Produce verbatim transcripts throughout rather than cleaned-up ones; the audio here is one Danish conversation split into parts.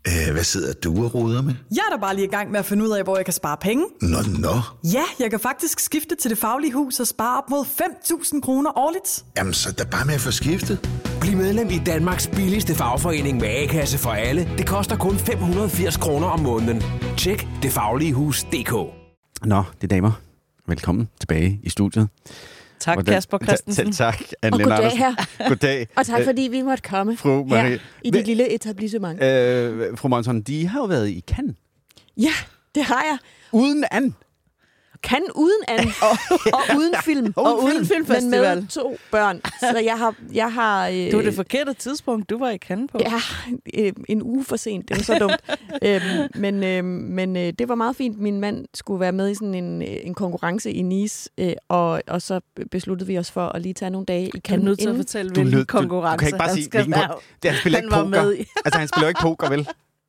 Æh, hvad sidder du og roder med? Jeg er da bare lige i gang med at finde ud af, hvor jeg kan spare penge. Nå, nå. Ja, jeg kan faktisk skifte til Det Faglige Hus og spare op mod fem tusind kroner årligt. Jamen, så er der bare med at få skiftet. Bliv medlem i Danmarks billigste fagforening med A-kasse for alle. Det koster kun fem hundrede og firs kroner om måneden. Tjek det faglige hus punktum d k. Nå, det damer. Velkommen tilbage i studiet. Tak, Hvordan? Kasper Christensen. Selv tak, Anne Og Lene goddag Andersen. her. Goddag. Og tak, fordi vi måtte komme Fru Marie. her i dit lille etablissement. Øh, fru Monson, de har jo været i Cannes. Ja, det har jeg. Uden Anne. Cannes uden Anne. og, og uden film. Og, og uden filmfestival. Men med to børn. Så jeg har... Jeg har øh, det var det forkerte tidspunkt, du var i Cannes på. Ja, øh, en uge for sent. Det var så dumt. øhm, men øh, men øh, det var meget fint. Min mand skulle være med i sådan en, en konkurrence i Nice, øh, og, og så besluttede vi os for at lige tage nogle dage i Cannes. Du er nødt til at fortælle, hvilken lød, konkurrence du, du kan ikke bare sige, hvilken være, det, han spiller han ikke var poker. med i. Altså, han spiller ikke poker, vel?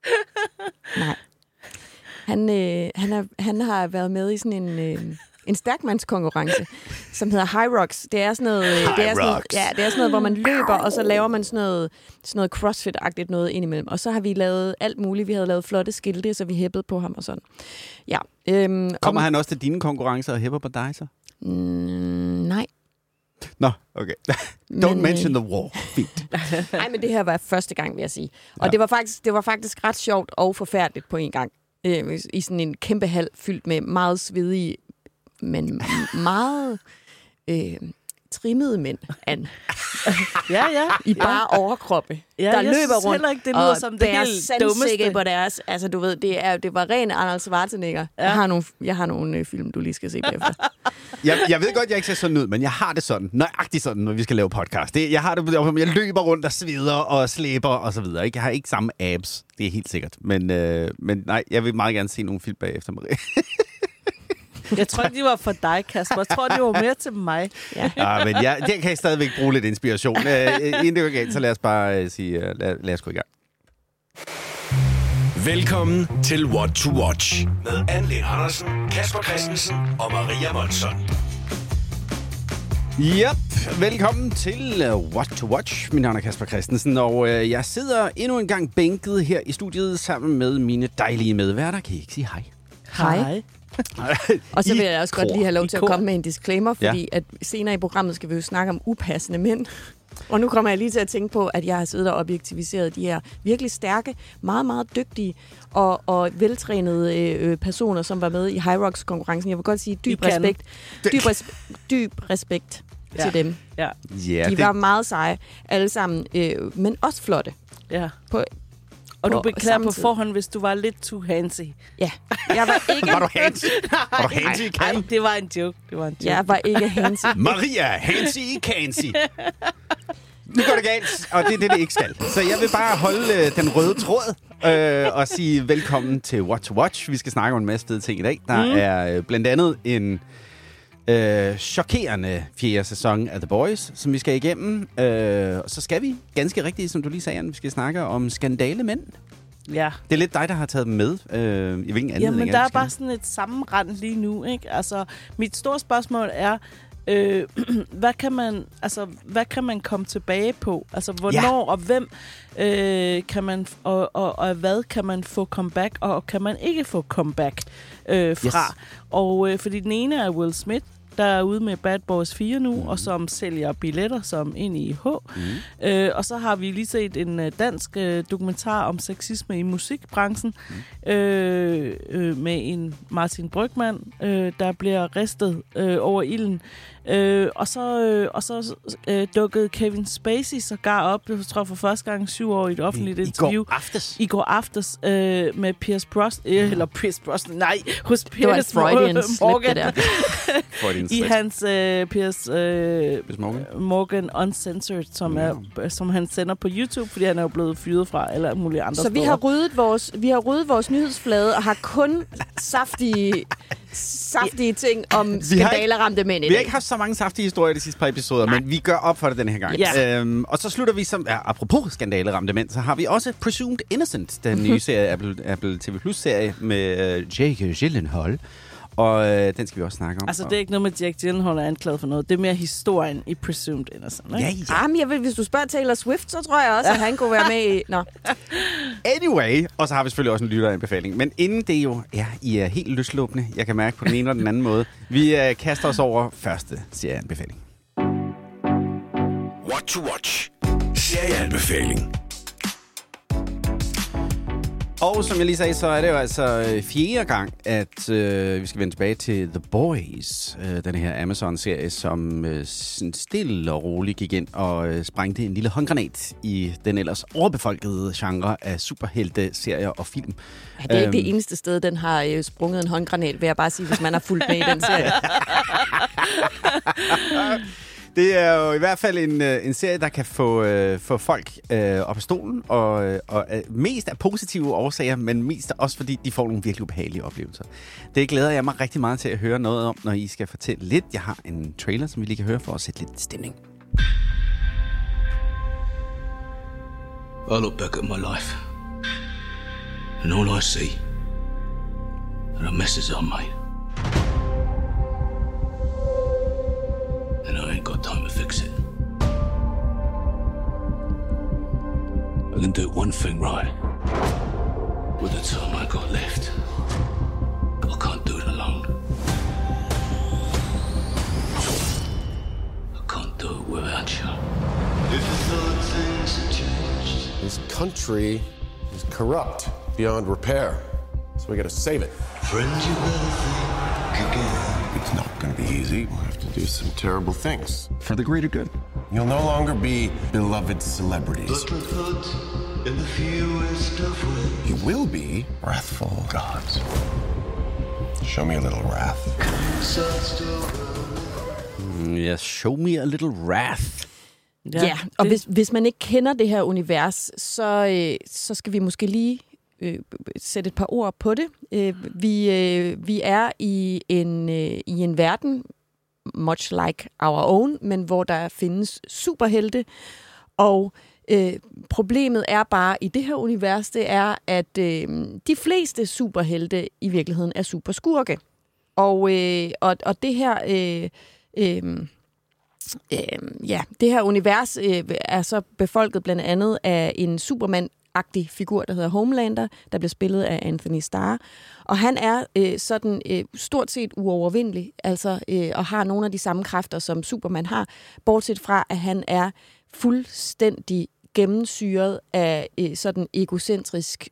Nej. Han, øh, han, er, han har været med i sådan en... Øh, en stærkmandskonkurrence, som hedder High Rocks. Det er sådan noget, High det er sådan noget, Rocks. ja, det er sådan noget, hvor man løber, og så laver man sådan noget, sådan noget CrossFit-agtigt noget indimellem. Og så har vi lavet alt muligt. Vi havde lavet flotte skilte, så vi hæppede på ham og sådan. Ja. Øhm, Kommer om, han også til dine konkurrencer og hæpper på dig så? Mm, nej. Nå, okay. Don't Men, mention the war. Fint. Nej, men det her var første gang, vil jeg sige. Og Ja. det var faktisk, det var faktisk ret sjovt og forfærdeligt på en gang. Øh, I sådan en kæmpe hal fyldt med meget svedige, men meget øh, trimmede mænd, Anne. Ja, ja. I bare overkroppe, Ja, der jeg løber synes rundt. heller ikke, det lyder og som det deres helt sandsække dummeste. på deres... Altså, du ved, det, er, det var ren Arnold Schwarzenegger. Ja. Jeg har nogle, jeg har nogle øh, film, du lige skal se efter. Jeg, jeg ved godt, jeg ikke ser sådan ud, men jeg har det sådan, nøjagtigt sådan, når vi skal lave podcast. Det, jeg har det, jeg løber rundt og sveder og slæber og så videre. Ikke? Jeg har ikke samme abs, det er helt sikkert. Men, øh, men nej, jeg vil meget gerne se nogle film bagefter, Marie. Jeg tror ikke, de var for dig, Kasper. Jeg tror, de var mere til mig. Ja. Ja, men jeg, jeg kan I stadigvæk bruge lidt inspiration. Øh, inden det går galt, så lad os bare øh, sige, øh, lad, lad os gå i gang. Velkommen til What to Watch med Anne Lene Andersen, Kasper Christensen og Maria Monson. Yep, velkommen til uh, What to Watch. Min navn er Kasper Christensen, og uh, jeg sidder endnu en gang bænket her i studiet sammen med mine dejlige medværter. Kan I ikke sige hej? Hej. Og så vil jeg også godt lige have lov til at kor. komme med en disclaimer, fordi ja. at senere i programmet skal vi jo snakke om upassende mænd. Og nu kommer jeg lige til at tænke på, at jeg har siddet og objektiviseret de her virkelig stærke, meget, meget dygtige og, og veltrænede øh, personer, som var med i High Rocks-konkurrencen. Jeg vil godt sige dyb I kan. respekt, dyb, res, dyb respekt Ja. til dem. Ja, Ja, De det, var meget seje, alle sammen, øh, men også flotte. ja. På, Og du på beklager samme på tid. forhånd, hvis du var lidt too handsy. Ja, jeg var ikke, var du handsy? Var du handsy i Nej, Cannes? det var en joke. Det var en joke. jeg var ikke handsy. Maria, handsy i Cannes. Nu går det galt, og det er det, det ikke skal. Så jeg vil bare holde øh, den røde tråd øh, og sige velkommen til What to Watch. Vi skal snakke om en masse fede ting i dag. Der mm. er øh, blandt andet en øh, chokerende fjerde sæson af The Boys, som vi skal igennem. Øh, og så skal vi, ganske rigtigt, som du lige sagde, Anne, vi skal snakke om skandale mænd. Ja. Det er lidt dig, der har taget dem med. Øh, I hvilken anledning? Jamen, der vi er skal bare det? sådan et sammenrend lige nu, ikke? Altså, mit store spørgsmål er, øh, hvad kan man, altså, hvad kan man komme tilbage på? Altså, hvornår ja. og hvem øh, kan man, og, og, og hvad kan man få comeback, og kan man ikke få comeback øh, fra? Yes. Og øh, fordi den ene er Will Smith, der er ude med Bad Boys fire nu, mm. og som sælger billetter som ind i H. Mm. Øh, og så har vi lige set en uh, dansk uh, dokumentar om sexisme i musikbranchen mm. øh, øh, med en Martin Brygmann, øh, der bliver ristet øh, over ilden. Øh, og så, øh, og så øh, dukkede Kevin Spacey sågar op, jeg tror for første gang syv år i et offentligt I, interview. I går aftes. I går aftes øh, med Pierce Brosnan, øh, eller Pierce Brosnan, nej, hos Det var et Pierce Freudian slip, Morgan. det der. I hans øh, Piers øh, Morgan. Morgan Uncensored, som, Ja. er, som han sender på YouTube, fordi han er jo blevet fyret fra alle mulige andre Så vi steder. har ryddet vores, vi har ryddet vores nyhedsflade og har kun saftige, saftige ting om skandaleramte mænd i Vi har dag. ikke haft så mange saftige historier de sidste par episoder, Nej. men vi gør op for det den her gang. Ja. Øhm, og så slutter vi som, ja, apropos skandaleramte mænd, så har vi også Presumed Innocent, den nye serie, Apple, Apple T V Plus-serie med uh, Jake Gyllenhaal. Og øh, den skal vi også snakke om. Altså, det er ikke noget med, Jake Gyllenhaal er anklaget for noget. Det er mere historien i Presumed Innocent, ikke? Ja, ja. Jamen, jeg vil, hvis du spørger Taylor Swift, så tror jeg også, at han kunne være med i... Nå. Anyway, Anyway, og så har vi selvfølgelig også en lytteranbefaling. Men inden det jo er, I er helt løslåbende, jeg kan mærke på den ene og den anden måde, vi uh, kaster os over første serieanbefaling. What to watch. Serieanbefaling. Og som jeg lige sagde, så er det jo altså fjerde gang, at øh, vi skal vende tilbage til The Boys. Øh, den her Amazon-serie, som øh, stille og roligt gik ind og øh, sprængte en lille håndgranat i den ellers overbefolkede genre af superhelte-serier og film. Ja, det er ikke øhm. det eneste sted, den har øh, sprunget en håndgranat, vil jeg bare sige, hvis man har fulgt med i den serie. Det er jo i hvert fald en, en serie, der kan få, øh, få folk øh, op af stolen, og, og øh, mest af positive årsager, men mest også fordi, de får nogle virkelig ubehagelige oplevelser. Det glæder jeg mig rigtig meget til at høre noget om, når I skal fortælle lidt. Jeg har en trailer, som vi lige kan høre for at sætte lidt stemning. I look back at my life, and all I see are the messes I made. And I ain't got time to fix it. I can do one thing right with the time I got left. I can't do it alone. I can't do it without you. This country is corrupt beyond repair, so we gotta save it. Friends, you better think again. It's not gonna be easy. We'll have to do some terrible things. For the greater good. You'll no longer be beloved celebrities. But the thought in the fewest of ways. You will be wrathful gods. Show me a little wrath. Mm, yeah, show me a little wrath. Ja, ja og hvis, hvis man ikke kender det her univers, så, øh, så skal vi måske lige øh, sætte et par ord på det. Øh, vi, øh, vi er i en, øh, i en verden, much like our own, men hvor der findes superhelte, og øh, problemet er bare i det her univers, det er, at øh, de fleste superhelte i virkeligheden er superskurke. Og, øh, og, og det her... Øh, øh, Øh, ja, det her univers øh, er så befolket blandt andet af en Superman-agtig figur, der hedder Homelander, der bliver spillet af Anthony Starr. Og han er øh, sådan øh, stort set uovervindelig, altså øh, og har nogle af de samme kræfter, som Superman har, bortset fra, at han er fuldstændig gennemsyret af øh, sådan egocentrisk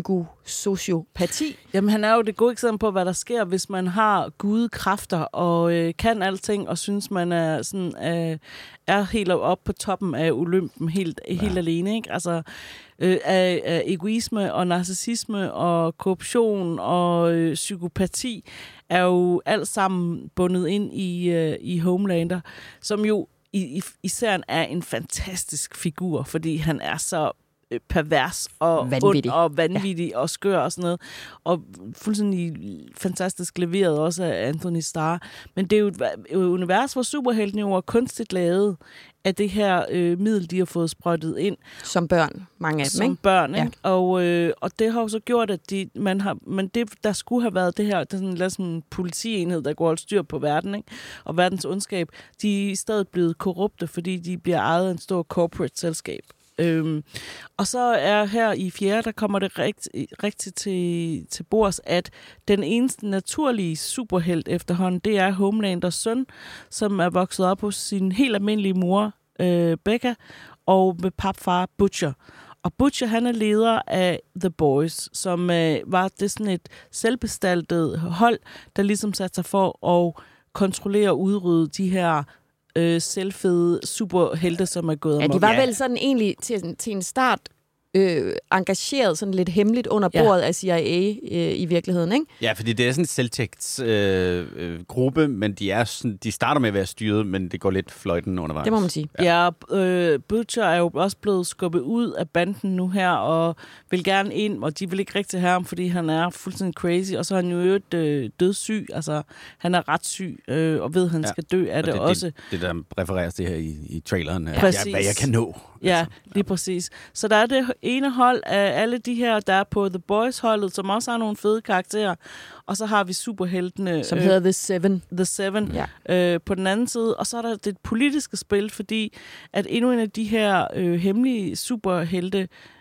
psykosociopati. Jamen, han er jo det gode eksempel på, hvad der sker, hvis man har gudekræfter og øh, kan alting, og synes, man er, sådan, øh, er helt oppe på toppen af Olympen, helt, ja. helt alene. Ikke? Altså, øh, af, af egoisme og narcissisme og korruption og øh, psykopati er jo alt sammen bundet ind i, øh, i Homelander, som jo I, i, især er en fantastisk figur, fordi han er så øh, pervers og vanvittig, ond og, vanvittig ja. og skør og sådan noget. Og fuldstændig fantastisk leveret også af Anthony Starr. Men det er jo et, et univers, hvor superheltene jo er kunstigt lavet af det her øh, middel, de har fået sprøjtet ind. Som børn, mange af dem, Som ikke? børn, ja. ikke? Og, øh, og det har jo så gjort, at de, man har, men det, der skulle have været det her, det er sådan, sådan en politienhed, der går og styr på verden, ikke? Og verdens ondskab, de er i stedet blevet korrupte, fordi de bliver ejet af en stor corporate selskab. Øhm, og så er her i fjerde, der kommer det rigt, rigtigt til, til bords, at den eneste naturlige superhelt efterhånden, det er Homelanders søn, som er vokset op hos sin helt almindelige mor, øh, Becca, og med papfar Butcher. Og Butcher, han er leder af The Boys, som øh, var det sådan et selvbestaltet hold, der ligesom satte sig for at kontrollere og udrydde de her øh, selvfede superhelte, som er gået Ja, amok. de var vel sådan egentlig til, til en start øh, engageret sådan lidt hemmeligt under bordet ja. af C I A øh, i virkeligheden, ikke? Ja, fordi det er sådan en selvtægtsgruppe, øh, øh, gruppe, men de, er sådan, de starter med at være styret, men det går lidt fløjten undervejs. Det må man sige. Ja, ja øh, Butcher er jo også blevet skubbet ud af banden nu her, og vil gerne ind, og de vil ikke rigtig have ham, fordi han er fuldstændig crazy, og så er han jo øvrigt øh, dødssyg, altså han er ret syg, øh, og ved, at han ja. skal dø af det, det også. Det, det, der refereres det her i, i traileren, ja, præcis. hvad jeg kan nå. Ja, altså, lige ja. præcis. Så der er det ene hold af alle de her, der er på The Boys-holdet, som også har nogle fede karakterer. Og så har vi superheltene. Som øh, hedder The Seven. The Seven ja. øh, på den anden side. Og så er der det politiske spil, fordi at endnu en af de her øh, hemmelige superhelte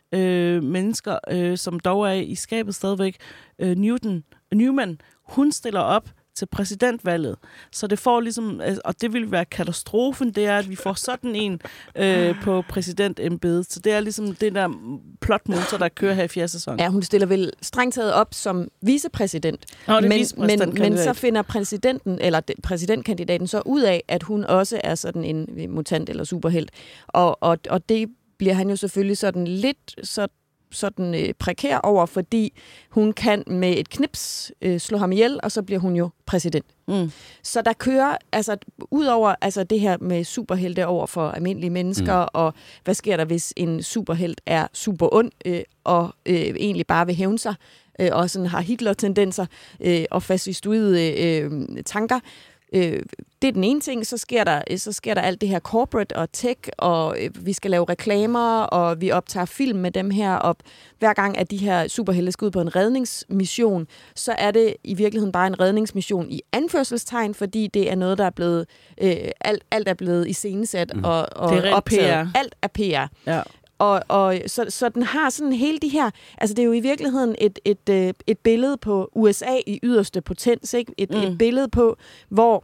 øh, mennesker, øh, som dog er i skabet stadigvæk. Øh, Newton, Newman, hun stiller op til præsidentvalget. Så det får ligesom, og det vil være katastrofen, det er, at vi får sådan en øh, på præsidentembedet. Så det er ligesom det der plotmotor, der kører her i fjerde sæson. Ja, hun stiller vel strengt taget op som vicepræsident. Nå, men, men, men så finder præsidenten, eller præsidentkandidaten så ud af, at hun også er sådan en mutant eller superhelt. Og, og, og det bliver han jo selvfølgelig sådan lidt så sådan øh, prekær over, fordi hun kan med et knips øh, slå ham ihjel, og så bliver hun jo præsident. Mm. Så der kører, altså udover altså, det her med superhelte over for almindelige mennesker, mm. og hvad sker der, hvis en superhelt er super ond, øh, og øh, egentlig bare vil hævne sig, øh, og sådan har Hitler-tendenser, øh, og fascistoide øh, tanker. Øh, det er den ene ting. Så sker der, så sker der alt det her corporate og tech, og øh, vi skal lave reklamer, og vi optager film med dem her, og hver gang, at de her superhelte skal ud på en redningsmission, så er det i virkeligheden bare en redningsmission i anførselstegn, fordi det er noget, der er blevet, øh, alt, alt er blevet iscenesat mm. og, og det er optaget. P R. Alt er P R. Ja. Og, og så, så den har sådan hele de her, altså det er jo i virkeligheden et, et, et, et billede på U S A i yderste potens, ikke? Et, mm. et billede på, hvor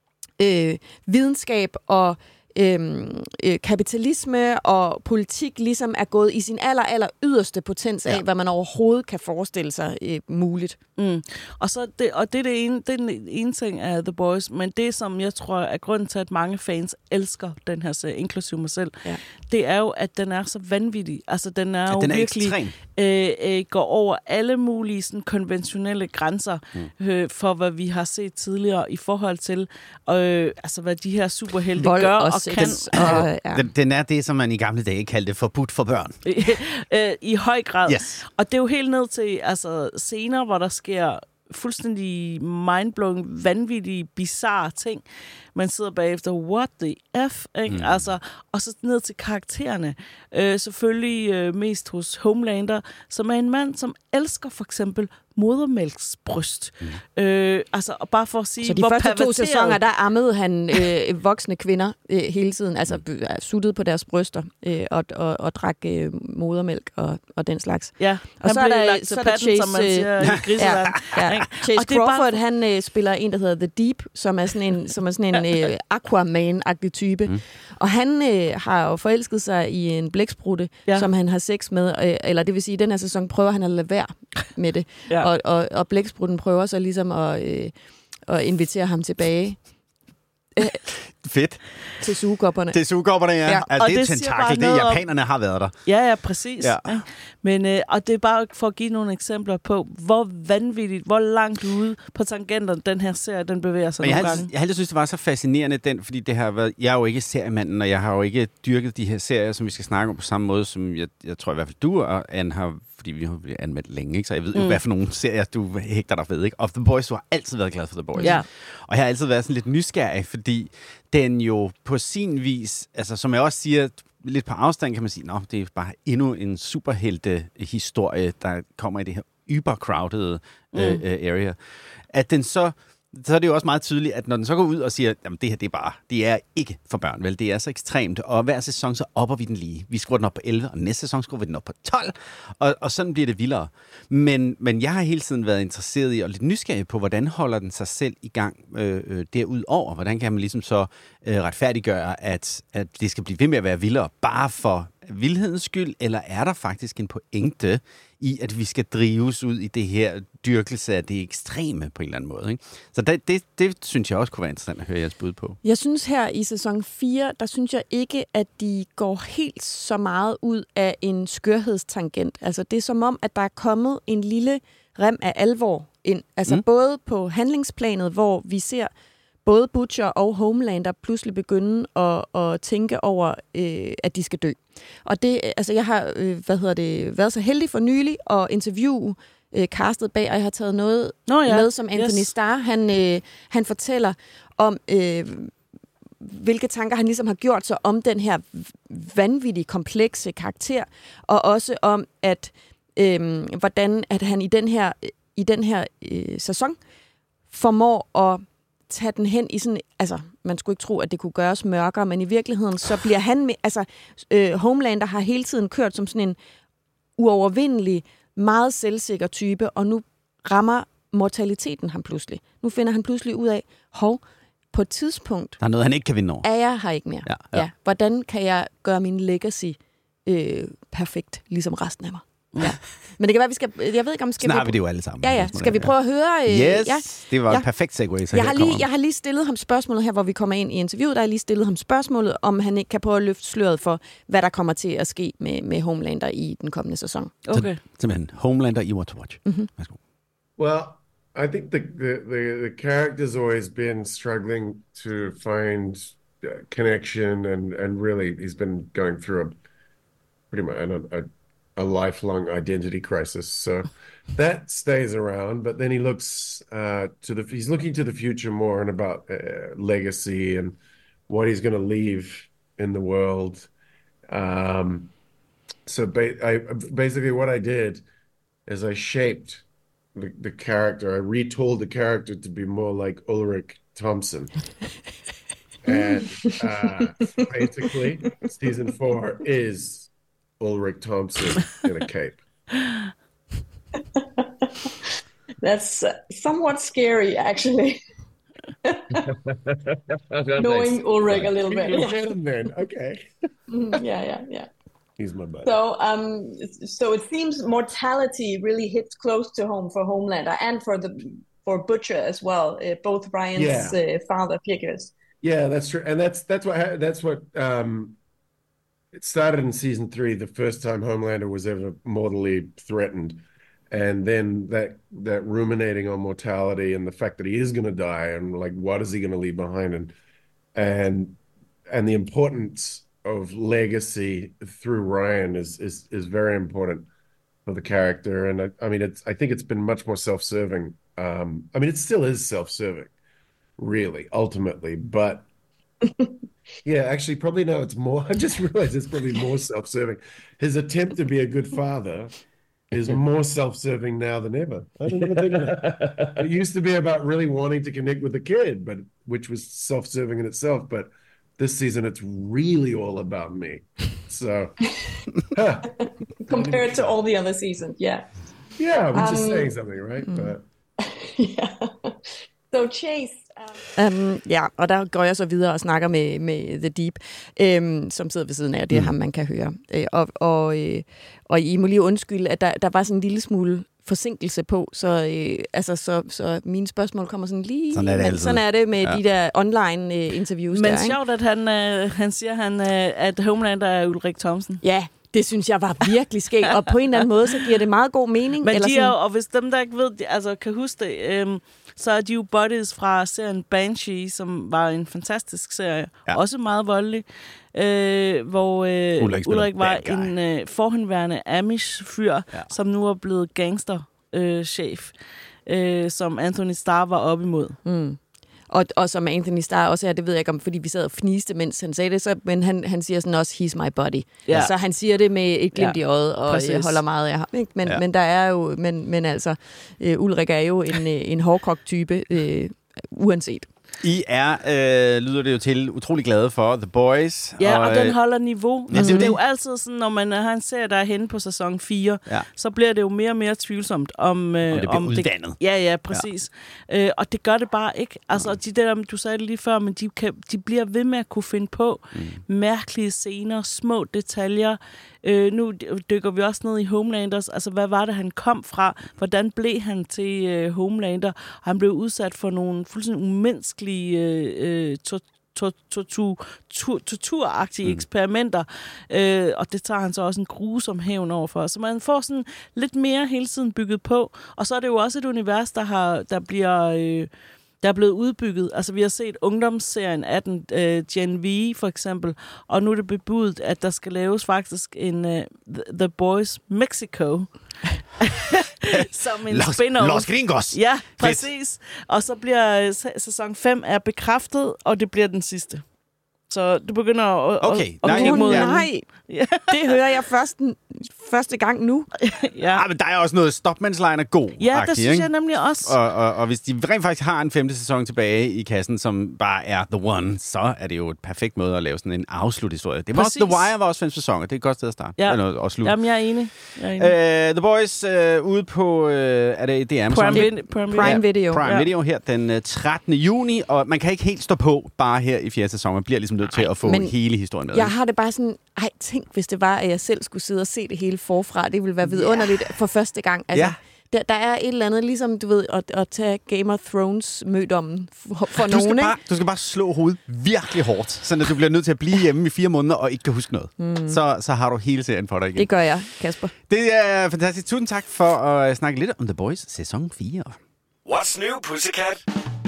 øh, videnskab og øh, kapitalisme og politik ligesom er gået i sin aller, aller yderste potens af, ja. Hvad man overhovedet kan forestille sig øh, muligt. Mm. Og, så det, og det er det ene, det er den ene ting af The Boys, men det, som jeg tror er grunden til, at mange fans elsker den her serie, inklusive mig selv, ja. Det er jo, at den er så vanvittig. Altså, den er ja, jo den er virkelig øh, øh, går over alle mulige sådan, konventionelle grænser mm. øh, for, hvad vi har set tidligere i forhold til, øh, altså, hvad de her superhelte Vold gør og, og sex, kan. Og, ja. den, den er det, som man i gamle dage kaldte forbudt for børn. øh, I høj grad. Yes. Og det er jo helt ned til altså, scener, hvor der sker fuldstændig mindblowing, vanvittige, bizarre ting. Man sidder bagefter, what the F? Ikke? Mm. Altså, og så ned til karaktererne. Øh, selvfølgelig øh, mest hos Homelander, som er en mand, som elsker for eksempel modermælksbryst. Mm. Øh, altså, og bare for at sige, så de hvor første perverteret... to sæsoner, der ammede han øh, voksne kvinder øh, hele tiden, altså øh, suttede på deres bryster øh, og, og, og drak øh, modermælk og, og den slags. Ja, og så er der, lagt så til er der patten, Chase, som man siger i griseland. Ja, ja. Chase Crawford, bare... han øh, spiller en, der hedder The Deep, som er sådan en, som er sådan en øh, Aquaman-agtig type. Mm. Og han øh, har jo forelsket sig i en blæksprutte, ja. Som han har sex med, øh, eller det vil sige, i den her sæson prøver han at lade være med det. Ja. Og, og, og blæksprutten prøver så ligesom at, øh, at invitere ham tilbage. Fedt. Til sugekopperne. Til sugekopperne, ja. ja. Altså, det er det tentakel. Det er japanerne har været der. Ja, ja, præcis. Ja. Ja. Men, øh, og det er bare for at give nogle eksempler på, hvor vanvittigt, hvor langt ude på tangenterne den her serie, den bevæger sig nogle jeg gange. Jeg altid synes, det var så fascinerende, den, fordi det har været, jeg er jo ikke seriemanden, og jeg har jo ikke dyrket de her serier, som vi skal snakke om på samme måde, som jeg, jeg tror i hvert fald du og Anne har, fordi vi har anmeldt længe, ikke? Så jeg ved jo, mm. hvad for nogle serier du hægter dig ved, ikke? Og The Boys, du har altid været glad for The Boys. Ja. Og jeg har altid været sådan lidt nysgerrig, fordi den jo på sin vis, altså som jeg også siger, lidt på afstand kan man sige, nå, det er bare endnu en superhelte-historie, der kommer i det her yber-crowded mm. uh, area. At den så, så er det jo også meget tydeligt, at når den så går ud og siger, jamen det her, det er bare, det er ikke for børn, vel? Det er så ekstremt, og hver sæson så opper vi den lige. Vi skruer den op på elleve, og næste sæson skruer vi den op på tolv, og, og sådan bliver det vildere. Men, men jeg har hele tiden været interesseret i, og lidt nysgerrig på, hvordan holder den sig selv i gang øh, øh, derudover? Hvordan kan man ligesom så øh, retfærdiggøre, at, at det skal blive ved med at være vildere, bare for vildhedens skyld, eller er der faktisk en pointe i, at vi skal drives ud i det her dyrkelse af det ekstreme på en eller anden måde, ikke? Så det, det, det synes jeg også kunne være interessant at høre jeres bud på. Jeg synes her i sæson fire, der synes jeg ikke, at de går helt så meget ud af en skørhedstangent. Altså det er som om, at der er kommet en lille rem af alvor ind. Altså mm. både på handlingsplanet, hvor vi ser både Butcher og Homelander pludselig begynde at, at tænke over, øh, at de skal dø. Og det, altså jeg har, øh, hvad hedder det, været så heldig for nylig at interviewe øh, castet bag, og jeg har taget noget Nå ja. med, som Anthony yes. Starr, han, øh, han fortæller om, øh, hvilke tanker han ligesom har gjort sig om den her vanvittige, komplekse karakter, og også om, at øh, hvordan at han i den her, i den her øh, sæson formår at tage den hen i sådan, altså, man skulle ikke tro, at det kunne gøres mørkere, men i virkeligheden, så bliver han med, altså, øh, Homelander har hele tiden kørt som sådan en uovervindelig, meget selvsikker type, og nu rammer mortaliteten ham pludselig. Nu finder han pludselig ud af, hov, på et tidspunkt... Der er noget, han ikke kan vinde over. Er jeg her ikke mere? Ja, ja. Ja. Hvordan kan jeg gøre min legacy øh, perfekt, ligesom resten af mig? Ja. Men det kan være, vi skal... Jeg ved ikke, om skal Snart vi... vi det jo alle sammen. Ja, ja. Skal vi prøve at høre... Øh, Yes, ja. det var ja. et perfekt segue, så jeg her har, lige, kommer. jeg har lige stillet ham spørgsmålet her, hvor vi kommer ind i interviewet. Der har jeg lige stillet ham spørgsmålet, om han ikke kan prøve at løfte sløret for, hvad der kommer til at ske med, med Homelander i den kommende sæson. Okay. Så, simpelthen, Homelander i What to Watch. Mm-hmm. Værsgo. Well, I think the, the, the, the character's always been struggling to find uh, connection, and, and really he's been going through a pretty much a, a, a lifelong identity crisis. So that stays around, but then he looks uh, to the he's looking to the future more and about uh, legacy and what he's going to leave in the world. Um, so ba- I, basically, what I did is I shaped the, the character. I retold the character to be more like Ulrich Thompson. And uh, basically, season four is Ulrich Thompson in a cape. That's uh, somewhat scary, actually. Knowing Ulrich a little bit. Yeah. Then. Okay. Mm, yeah, yeah, yeah. He's my buddy. So, um, so it seems mortality really hits close to home for Homelander and for the for Butcher as well. Uh, both Ryan's Yeah. uh, father figures. Yeah, that's true, and that's that's what ha- that's what um, it started in season three. The first time Homelander was ever mortally threatened, and then that that ruminating on mortality and the fact that he is going to die, and like, what is he going to leave behind, and and and the importance of legacy through Ryan is is is very important for the character. And I, I mean, it's I think it's been much more self-serving. Um, I mean, it still is self-serving, really, ultimately, but yeah, actually, probably now it's more. I just realized it's probably more self-serving. His attempt to be a good father is more self-serving now than ever. I didn't even think of that. It used to be about really wanting to connect with the kid, but which was self-serving in itself. But this season, it's really all about me. So, huh. Compared to all the other seasons, yeah. Yeah, which Um, is saying something, right? mm. But Yeah. So Chase, um, Um, ja, og der går jeg så videre og snakker med, med The Deep, øhm, som sidder ved siden af. Det er mm. ham, man kan høre. Øh, og, og, øh, og I må lige undskylde, at der, der var sådan en lille smule forsinkelse på, så, øh, altså, så, så mine spørgsmål kommer sådan lige... Sådan er det men altid. sådan er det med Ja. de der online øh, interviews. Men der, ikke? sjovt, at han, øh, han siger, han, øh, at Homelander er Ulrich Thompson. Ja, det synes jeg var virkelig skægt, og på en eller anden måde, så giver det meget god mening. Men eller de sådan. er jo, og hvis dem, der ikke ved, de, altså kan huske det, øhm, så er de jo buddies fra serien Banshee, som var en fantastisk serie. Ja. Også meget voldelig. Øh, hvor øh, Ulrik spiller Ulrik var bad guy. en øh, forhenværende Amish-fyr, Ja. som nu er blevet gangster-chef, øh, som Anthony Starr var op imod. Mm. Og, og som Anthony Starr også er, det ved jeg ikke om, fordi vi sad og fniste, mens han sagde det, så, men han, han siger sådan også, he's my buddy. Ja. Ja. Så han siger det med et glimt Ja, i øjet, og præcis. jeg holder meget af ham. Ikke? Men, Ja. ja. men der er jo, men, men altså, øh, Ulrik er jo en, øh, en hårdkogt type, øh, uanset. I er, øh, lyder det jo til, utrolig glade for The Boys. Ja, og, og den øh, holder niveau. Ja, Altså, det er det er jo jo altid sådan, når man har en serie, der er henne på sæson fire, Ja. så bliver det jo mere og mere tvivlsomt, om, øh, Om det bliver udvandet. Ja, ja, præcis. Ja. Øh, og det gør det bare ikke. Altså, de der, du sagde det lige før, men de, kan, de bliver ved med at kunne finde på mm. mærkelige scener, små detaljer. Øh, nu dykker vi også ned i Homelanders. Altså, hvad var det, han kom fra? Hvordan blev han til øh, Homelander? Han blev udsat for nogle fuldstændig umenneskelige øh, to- to- tortur- tur- torturagtige mm. eksperimenter. Øh, og det tager han så også en grusom hævn overfor. Så man får sådan lidt mere hele tiden bygget på. Og så er det jo også et univers, der, har, der bliver... Øh, der er blevet udbygget. Altså, vi har set ungdomsserien atten, uh, Gen V for eksempel, og nu er det bebudet, at der skal laves faktisk en uh, The Boys Mexico. Som en Los, spin-off. Los Gringos. Ja, præcis. Og så bliver uh, sæson fem er bekræftet, og det bliver den sidste. Så du begynder at, Okay, at, nej, at kigge mod... ja. Nej, Det hører jeg først, første gang nu. ja. Ah, men der er også noget stopmandsline er god. Ja, det synes jeg nemlig også. Og, og, og hvis de rent faktisk har en femte sæson tilbage i kassen, som bare er the one, så er det jo et perfekt måde at lave sådan en afsluthistorie. Det var også, The Wire var også fem sæsoner. Det er et godt sted at starte. Ja. Eller, og slutte. Jamen, jeg er enig. Jeg er enig. Uh, The Boys uh, ude på, uh, er det, det er Amazon? Prime, Vid- Prime, Prime ja. Video. Prime Ja. Video her den uh, trettende juni, og man kan ikke helt stå på bare her i fjerde sæson. Man bliver ligesom nødt til at få men hele historien med. Jeg har det bare sådan, ej, tænk, hvis det var, at jeg selv skulle sidde og se det hele forfra. Det ville være vidunderligt yeah. for første gang. Altså, Ja. der, der er et eller andet, ligesom du ved, at, at tage Game of Thrones mødommen for, for du nogen, skal, ikke? bare, du skal bare slå hovedet virkelig hårdt, så du bliver nødt til at blive hjemme i fire måneder og ikke kan huske noget. Mm. Så, så har du hele serien for dig igen. Det gør jeg, Kasper. Det er fantastisk. Tusind tak for at snakke lidt om The Boys sæson fire. What's new, Pussycat?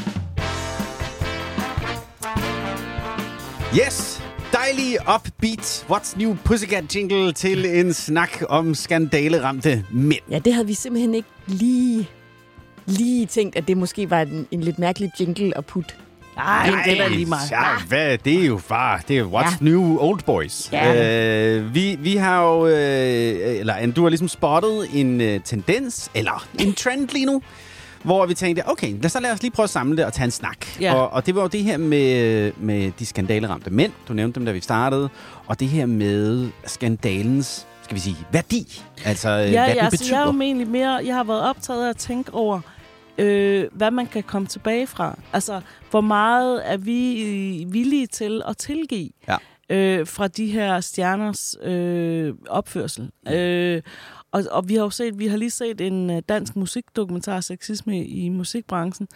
Yes! Dejlig upbeat What's New Pussycat jingle til en snak om skandaleramte mænd. Ja, det havde vi simpelthen ikke lige, lige tænkt, at det måske var en, en lidt mærkelig jingle at putte. Nej, det er da lige mig. Ja, hvad, det er jo bare, det er What's ja. New Old Boys. Ja. Øh, vi, vi har jo, øh, eller du har ligesom spottet en øh, tendens, eller en trend lige nu, hvor vi tænkte, okay, lad os, lad os lige prøve at samle det og tage en snak. Ja. Og, og det var jo det her med, med de skandaleramte mænd. Du nævnte dem, da vi startede. Og det her med skandalens, skal vi sige, værdi. Altså, Ja, hvad ja, den altså, betyder. jeg, er jo egentlig mere, jeg har været optaget af at tænke over, øh, hvad man kan komme tilbage fra. Altså, hvor meget er vi villige til at tilgive Ja. øh, fra de her stjerners øh, opførsel. Øh, og, og vi har jo set, vi har lige set en uh, dansk musikdokumentar, Sexisme i musikbranchen,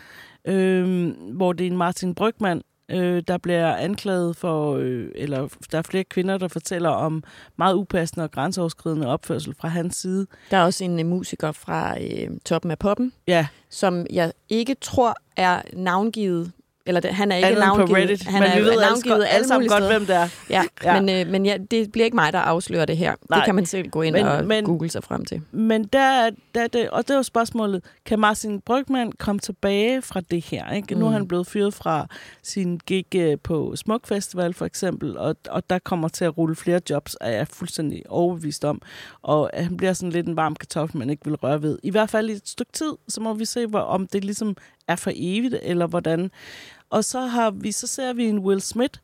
øh, hvor det er en Martin Brygmann, øh, der bliver anklaget for, øh, eller der er flere kvinder, der fortæller om meget upassende og grænseoverskridende opførsel fra hans side. Der er også en uh, musiker fra øh, Toppen af Poppen, Ja. som jeg ikke tror er navngivet. Eller det, han er ikke Andet end på navngivet. Reddit, Han men er vi ved alle, navngivet alle sammen godt, mulige hvem det er. Ja, Ja. ja. men, øh, men ja, det bliver ikke mig, der afslører det her. Nej. Det kan man selv gå ind Men- og men- google sig frem til. Men der, der det, og det er jo spørgsmålet, kan Martin Brygmann komme tilbage fra det her? Ikke? Mm. Nu er han blevet fyret fra sin gig øh, på Smuk Festival for eksempel, og, og der kommer til at rulle flere jobs, er jeg fuldstændig overbevist om. Og han bliver sådan lidt en varm kartoffel, man ikke vil røre ved. I hvert fald i et stykke tid, så må vi se, hvor, om det ligesom er for evigt, eller hvordan. Og så har vi, så ser vi en Will Smith,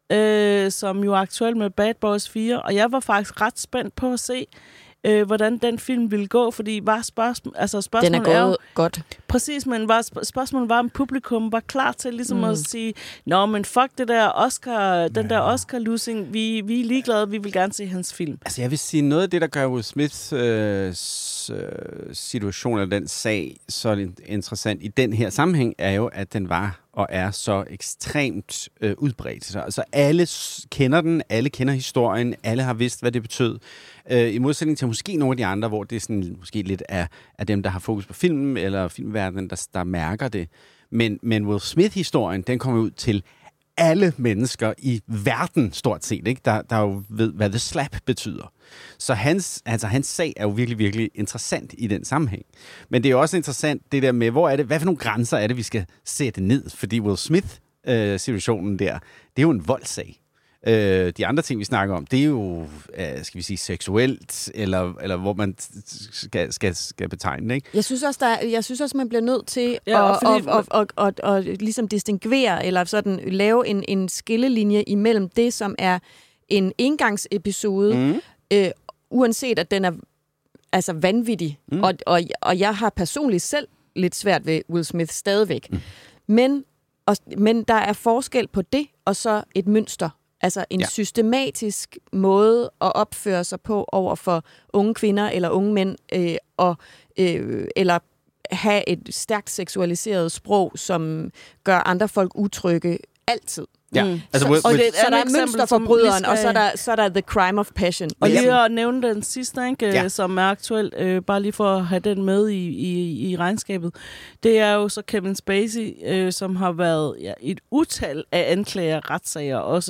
øh, som jo er aktuel med Bad Boys fire, og jeg var faktisk ret spændt på at se, øh, hvordan den film ville gå, fordi var spørgsmål, altså Den spørgsmålet er er gået jo, godt. præcis, men var, sp- spørgsmålet var, om publikum var klar til ligesom mm. at sige, nå, men fuck det der Oscar, den der Oscar-losing, vi, vi er ligeglade, vi vil gerne se hans film. Altså, jeg vil sige, noget af det, der gør Will Smiths øh, s- øh, situation eller den sag så interessant i den her sammenhæng, er jo, at den var og er så ekstremt øh, udbredt. Så, altså, alle s- kender den, alle kender historien, alle har vidst, hvad det betød. Øh, I modsætning til måske nogle af de andre, hvor det er sådan, måske lidt af, af dem, der har fokus på filmen, eller filmverdenen, der, der mærker det. Men, men Will Smith-historien, den kommer ud til alle mennesker i verden, stort set, ikke? Der, der jo ved, hvad The Slap betyder. Så hans, altså, hans sag er jo virkelig, virkelig interessant i den sammenhæng. Men det er jo også interessant, det der med, hvor er det, hvad for nogle grænser er det, vi skal sætte ned? Fordi Will Smith-situationen øh, der, det er jo en voldssag. Øh, de andre ting, vi snakker om, det er jo, øh, skal vi sige, seksuelt, eller, eller hvor man skal, skal, skal betegne det, ikke? Jeg synes også, der er, jeg synes også, man bliver nødt til Ja, at, fordi- at, at, at, at, at, at ligesom distinguere, eller sådan lave en, en skillelinje imellem det, som er en engangsepisode, mm. øh, uanset at den er altså vanvittig. Mm. Og, og, og jeg har personligt selv lidt svært ved Will Smith stadigvæk. Mm. Men, og, men der er forskel på det, og så et mønster. Altså en ja. systematisk måde at opføre sig på over for unge kvinder eller unge mænd, øh, og, øh, eller have et stærkt seksualiseret sprog, som gør andre folk utrygge altid. Ja. Mm. Altså, Så- Will, og Will, det- Så der er eksempel, mønsterforbryderen, som vi og så er, skal- der, så er der the crime of passion. Og Jamen- lige at nævne den sidste, ikke, Ja. ja. som er aktuel, øh, bare lige for at have den med i, i, i regnskabet, det er jo så Kevin Spacey, øh, som har været ja, et utal af anklager, retssager også,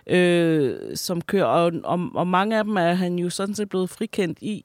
øh, som kører, og, og, og mange af dem er han jo sådan set blevet frikendt i.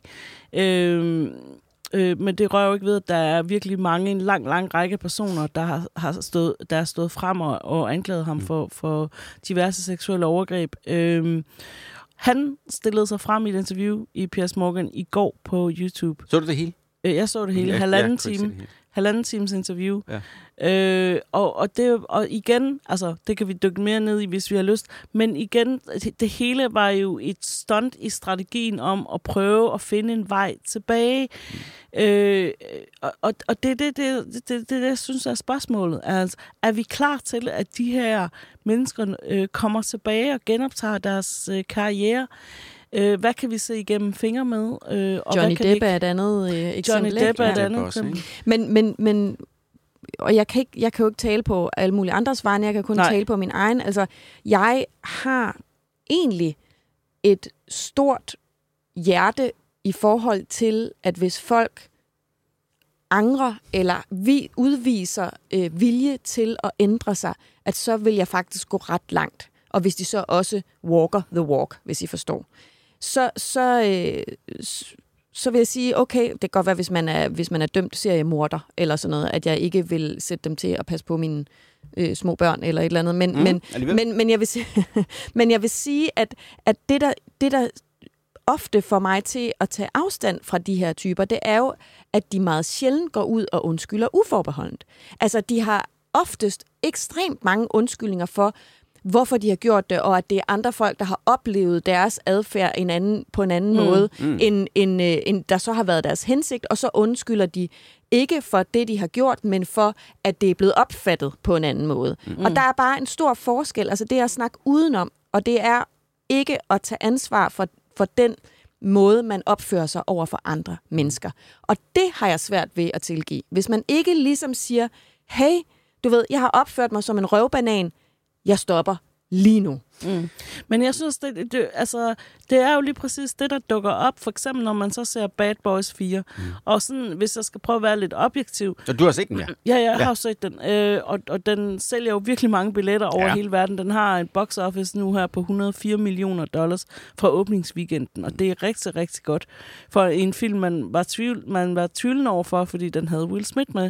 Øh, Øh, men det rører jo ikke ved, at der er virkelig mange, en lang, lang række personer, der har, har stået, der er stået frem og, og anklaget ham for, for diverse seksuelle overgreb. Øh, Han stillede sig frem i et interview i Piers Morgan i går på YouTube. Så du det hele? Jeg så det hele. Ja, halvanden time. Halvanden times interview. Ja. Øh, og, og, det, og igen, altså, det kan vi dykke mere ned i, hvis vi har lyst. Men igen, det, det hele var jo et stunt i strategien om at prøve at finde en vej tilbage. Mm. Øh, og og, og det er det, det, det, det, det, jeg synes er spørgsmålet. Altså, er vi klar til, at de her mennesker øh, kommer tilbage og genoptager deres øh, karriere? Øh, hvad kan vi se igennem fingre med? Øh, og Johnny hvad kan Depp vi... er et andet øh, eksempel. Johnny Depp er et ja. andet eksempel. Men, men, men og jeg kan, ikke, jeg kan jo ikke tale på alle mulige andres vegne, jeg kan kun Nej. tale på min egen. Altså, jeg har egentlig et stort hjerte i forhold til, at hvis folk angrer, eller vi udviser øh, vilje til at ændre sig, at så vil jeg faktisk gå ret langt. Og hvis de så også walker the walk, hvis I forstår. Så, så, øh, så vil jeg sige, okay, det kan godt være, hvis man er, hvis man er dømt seriemorder, eller sådan noget, at jeg ikke vil sætte dem til at passe på mine øh, små børn, eller et eller andet. Men, mm, men, men, men, jeg, vil sige, men jeg vil sige, at, at det, der, det, der ofte får mig til at tage afstand fra de her typer, det er jo, at de meget sjældent går ud og undskylder uforbeholdent. Altså, de har oftest ekstremt mange undskyldninger for, hvorfor de har gjort det, og at det er andre folk, der har oplevet deres adfærd en anden, på en anden mm. måde, mm. End, end, end der så har været deres hensigt, og så undskylder de ikke for det, de har gjort, men for, at det er blevet opfattet på en anden måde. Mm. Og der er bare en stor forskel. Altså det er at snakke udenom, og det er ikke at tage ansvar for, for den måde, man opfører sig over for andre mennesker. Og det har jeg svært ved at tilgive. Hvis man ikke ligesom siger, hey, du ved, jeg har opført mig som en røvbanan, jeg stopper lige nu. Mm. Men jeg synes, det, det, altså, det er jo lige præcis det, der dukker op. For eksempel, når man så ser Bad Boys fire. Mm. Og sådan, hvis jeg skal prøve at være lidt objektiv. Så du har set den, ja? Ja, jeg ja. har set den. Øh, og, og den sælger jo virkelig mange billetter over ja. hele verden. Den har en box office nu her på et hundrede og fire millioner dollars fra åbningsweekenden. Og det er rigtig, rigtig godt. For en film, man var, tvivl, man var tvivlende over for, fordi den havde Will Smith med.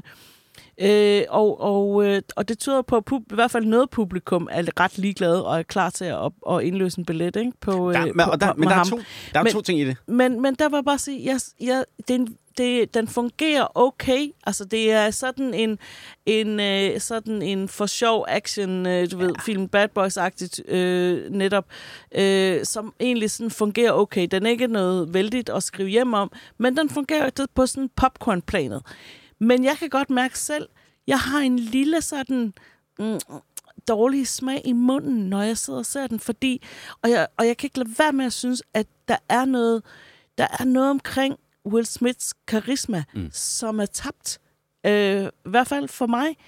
Øh, og, og, øh, og det tyder på, at pub- i hvert fald noget publikum er ret ligeglade og er klar til at, at indløse en billet, ikke? På, der, øh, men, på, og der, på, men der er, ham. to, der er men, to ting i det. Men, men der var bare at sige, jeg, jeg, den, det, den fungerer okay. Altså, det er sådan en, en, øh, sådan en for sjov action, øh, du ja. ved, film Bad Boys-agtigt øh, netop, øh, som egentlig sådan fungerer okay. Den er ikke noget vældigt at skrive hjem om, men den fungerer på sådan popcorn-planet. Men jeg kan godt mærke selv, jeg har en lille sådan mm, dårlig smag i munden, når jeg sidder og ser den, fordi, og jeg, og jeg kan ikke lade være med at synes, at der er noget, der er noget omkring Will Smiths karisma, mm. som er tabt. Øh, I hvert fald for mig,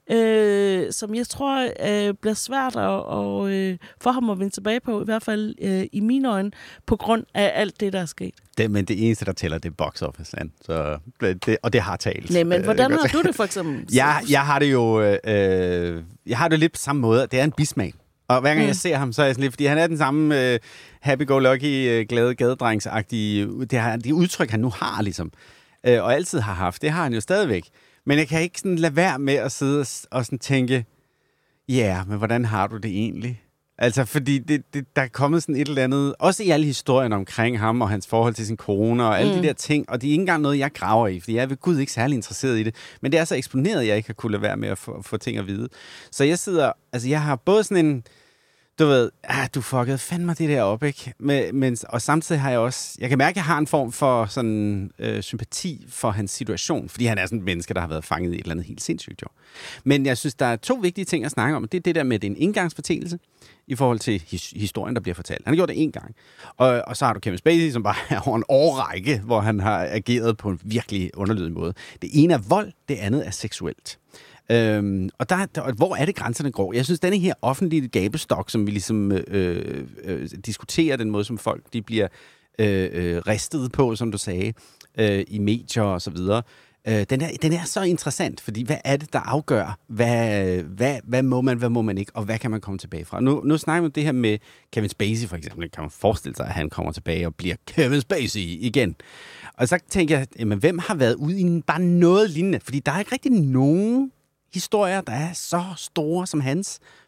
øh, som jeg tror øh, bliver svært at, og, øh, for ham at vende tilbage på, i hvert fald øh, i mine øjne, på grund af alt det, der er sket. Det, men det eneste, der tæller, det er box office, så det, og det har talt. Nej, men hvordan har du det for eksempel? Jeg, jeg har det jo øh, jeg har det lidt på samme måde. Det er en bismag. Og hver gang mm. jeg ser ham, så er jeg sådan lidt, fordi han er den samme øh, happy-go-lucky, øh, glade gadedrengsagtige, det, her, det udtryk, han nu har, ligesom. Øh, og altid har haft. Det har han jo stadigvæk. Men jeg kan ikke sådan lade være med at sidde og, og sådan tænke, ja, yeah, men hvordan har du det egentlig? Altså, fordi det, det, der er kommet sådan et eller andet, også i alle historierne omkring ham og hans forhold til sin kone og alle mm. de der ting, og det er ikke engang noget, jeg graver i, fordi jeg er ved Gud ikke særlig interesseret i det, men det er så eksponeret, at jeg ikke har kunnet lade være med at få, få ting at vide. Så jeg sidder, altså jeg har både sådan en, du ved, ah, du fuckede fandme det der op, ikke? Men, men, og samtidig har jeg også, jeg kan mærke, at jeg har en form for sådan øh, sympati for hans situation, fordi han er sådan et menneske, der har været fanget i et eller andet helt sindssygt, jo. Men jeg synes, der er to vigtige ting at snakke om, det er det der med, at det er en indgangsfortælelse i forhold til his, historien, der bliver fortalt. Han har gjort det én gang. Og, og så har du Kevin Spacey, som bare er over en årrække, hvor han har ageret på en virkelig underlydig måde. Det ene er vold, det andet er seksuelt. Øhm, og der, der, hvor er det grænserne går? Jeg synes, denne her offentlige gabestok, som vi ligesom øh, øh, diskuterer, den måde, som folk de bliver øh, øh, ristet på, som du sagde, øh, i medier og så videre, øh, den, er, den er så interessant, fordi hvad er det, der afgør, hvad, hvad, hvad må man, hvad må man ikke, og hvad kan man komme tilbage fra? Nu, nu snakker vi om det her med Kevin Spacey, for eksempel. Kan man forestille sig, at han kommer tilbage og bliver Kevin Spacey igen? Og så tænker jeg, jamen, hvem har været ude i bare noget lignende? Fordi der er ikke rigtig nogen historier, der er så store som hans,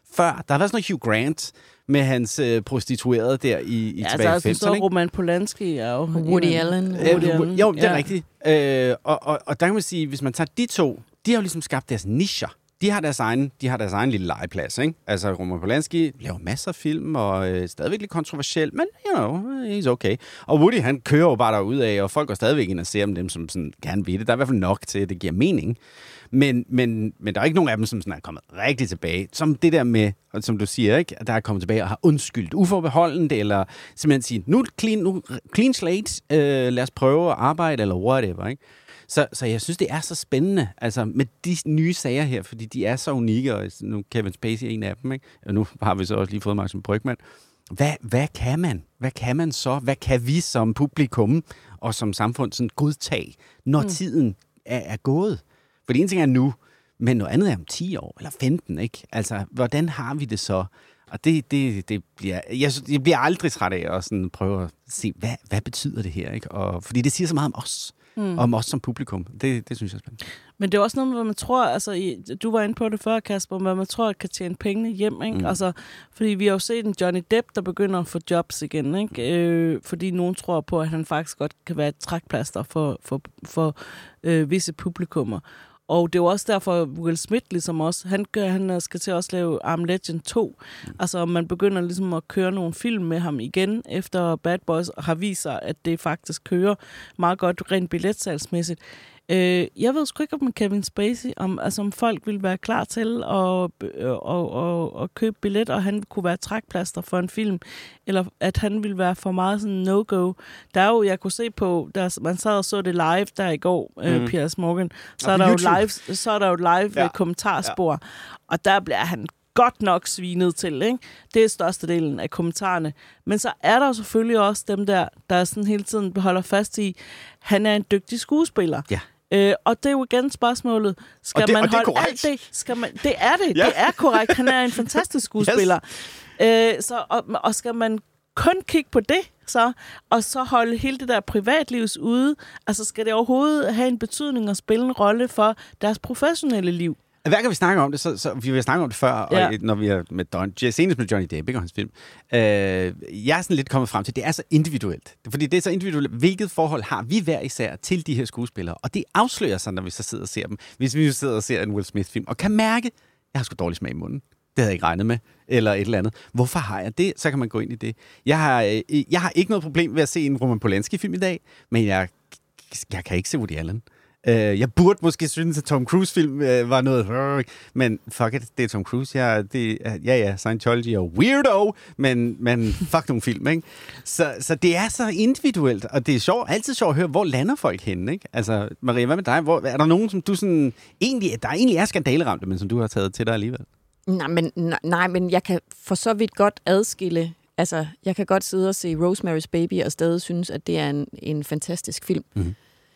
før. Der har været sådan noget Hugh Grant med hans øh, prostituerede der i, i ja, tilbage altså, i halvfemserne. Så Roman Polanski er jo... Woody Allen. Øh, Woody Allen. Jo, det er ja. rigtigt. Øh, og, og, og der kan man sige, hvis man tager de to, de har jo ligesom skabt deres nicher. De har deres egen, de har deres egen lille legeplads, ikke? Altså, Roman Polanski laver masser af film, og øh, stadigvæk lidt kontroversiel, men, you know, he's okay. Og Woody, han kører jo bare derudad, og folk går stadigvæk ind og ser om dem, som sådan gerne vil det. Der er i hvert fald nok til, at det giver mening. Men, men, men der er ikke nogen af dem, som sådan er kommet rigtig tilbage. Som det der med, som du siger, ikke? At der er kommet tilbage og har undskyldt uforbeholdent, eller simpelthen sige, nu clean, nu, clean slate, øh, lad os prøve at arbejde, eller whatever, ikke? Så, så jeg synes, det er så spændende, altså med de nye sager her, fordi de er så unikke, og nu Kevin Spacey er en af dem, ikke? Og nu har vi så også lige fået Martin Brygmann. Hvad, hvad kan man? Hvad kan man så? Hvad kan vi som publikum og som samfund sådan godtage, når mm. tiden er, er gået? For det ene ting er nu, men noget andet er om ti år eller femten, ikke? Altså, hvordan har vi det så? Og det, det, det bliver... Jeg, jeg bliver aldrig træt af at sådan prøve at se, hvad, hvad betyder det her, ikke? Og, fordi det siger så meget om os. Mm. Om os som publikum. Det, det synes jeg er spændende. Men det er også noget, hvad man tror, altså i, du var inde på det før, Kasper, hvad man tror, kan tjene pengene hjem, ikke? Mm. Altså, fordi vi har jo set en Johnny Depp, der begynder at få jobs igen, ikke? Øh, fordi nogen tror på, at han faktisk godt kan være et trækplaster for, for, for øh, visse publikummer. Og det er jo også derfor, Will Smith ligesom også, han, han skal til at også lave I'm Legend to. Mm. Altså, man begynder ligesom at køre nogle film med ham igen, efter Bad Boys har vist sig, at det faktisk kører meget godt rent billetsalgsmæssigt. Øh, jeg ved sgu ikke om Kevin Spacey, om, altså, om folk vil være klar til at, og, og, og, at købe billet, og han kunne være trækplaster for en film, eller at han ville være for meget sådan no-go. Der er jo, jeg kunne se på, der, man sad og så det live der i går, mm. øh, Piers Morgan, så er, der jo live, så er der jo live ja. kommentarspor, ja. og der bliver han godt nok svinet til, ikke? Det er størstedelen af kommentarerne. Men så er der jo selvfølgelig også dem der, der sådan hele tiden holder fast i, han er en dygtig skuespiller. Ja. Øh, og det er jo igen spørgsmålet, skal det, man holde alt det? Skal man, det er det, ja. det er korrekt. Han er en fantastisk skuespiller. Yes. Øh, så, og, og skal man kun kigge på det, så, og så holde hele det der privatlivs ude, altså skal det overhovedet have en betydning og spille en rolle for deres professionelle liv? Hver gang vi snakker om det, så, så vi har snakket om det før, ja. og, når vi er med Don, senest med Johnny Depp, ikke, og hans film. Øh, jeg er sådan lidt kommet frem til, at det er så individuelt. Fordi det er så individuelt. Hvilket forhold har vi hver især til de her skuespillere? Og det afslører sig, når vi så sidder og ser dem. Hvis vi sidder og ser en Will Smith-film, og kan mærke, jeg har sgu dårlig smag i munden. Det havde jeg ikke regnet med. Eller et eller andet. Hvorfor har jeg det? Så kan man gå ind i det. Jeg har, jeg har ikke noget problem ved at se en Roman Polanski-film i dag, men jeg, jeg kan ikke se Woody Allen. Uh, jeg burde måske synes, at Tom Cruise-film uh, var noget... Men fuck it, det er Tom Cruise. Jeg, det, uh, ja, ja, Scientology og weirdo, men, men fuck nogle film, ikke? Så, så det er så individuelt, og det er sjovt, altid sjovt at høre, hvor lander folk henne, ikke? Altså, Maria, hvad med dig? Hvor, er der nogen, som du sådan... Egentlig, der egentlig er skandaleramte, men som du har taget til dig alligevel? Nej, men, nej, men jeg kan for så vidt godt adskille... Altså, jeg kan godt sidde og se Rosemary's Baby og stadig synes, at det er en, en fantastisk film. Mm-hmm.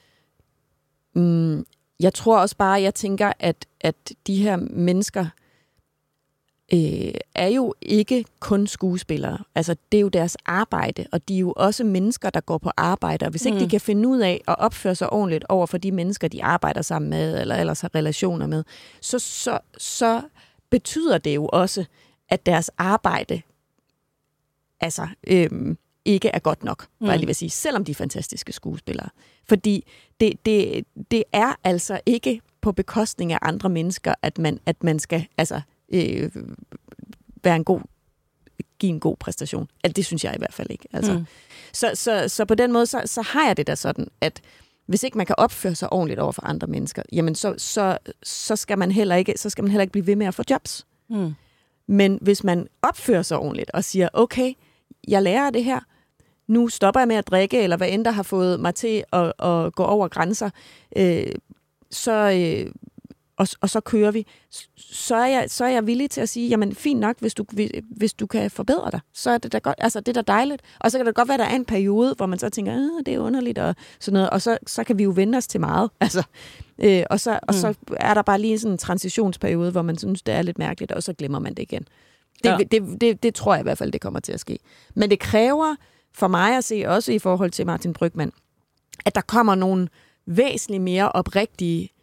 Mm, jeg tror også bare, jeg tænker, at, at de her mennesker øh, er jo ikke kun skuespillere. Altså, det er jo deres arbejde, og de er jo også mennesker, der går på arbejde. Og hvis ikke mm. de kan finde ud af at opføre sig ordentligt over for de mennesker, de arbejder sammen med, eller ellers har relationer med, så, så, så betyder det jo også, at deres arbejde altså... Øh, ikke er godt nok, mm. jeg lige vil sige, selvom de er fantastiske skuespillere. Fordi det, det, det er altså ikke på bekostning af andre mennesker, at man, at man skal altså, øh, være en god, give en god præstation. Altså, det synes jeg i hvert fald ikke. Altså. Mm. Så, så, så på den måde, så, så har jeg det da sådan, at hvis ikke man kan opføre sig ordentligt over for andre mennesker, jamen så, så, så, skal man heller ikke, så skal man heller ikke blive ved med at få jobs. Mm. Men hvis man opfører sig ordentligt og siger, okay, jeg lærer det her, nu stopper jeg med at drikke, eller hvad end der har fået mig til at, at gå over grænser, øh, så, øh, og, og så kører vi, så er, jeg, så er jeg villig til at sige, jamen fint nok, hvis du, hvis du kan forbedre dig, så er det da godt, altså det er da dejligt. Og så kan det godt være, der er en periode, hvor man så tænker, øh, det er underligt, og sådan noget, og så, så kan vi jo vende os til meget. Altså, øh, og, så, og så er der bare lige sådan en transitionsperiode, hvor man synes, det er lidt mærkeligt, og så glemmer man det igen. Det, ja. det, det, det, det tror jeg i hvert fald, det kommer til at ske. Men det kræver for mig at se, også i forhold til Martin Brygmann, at der kommer nogle væsentligt mere oprigtige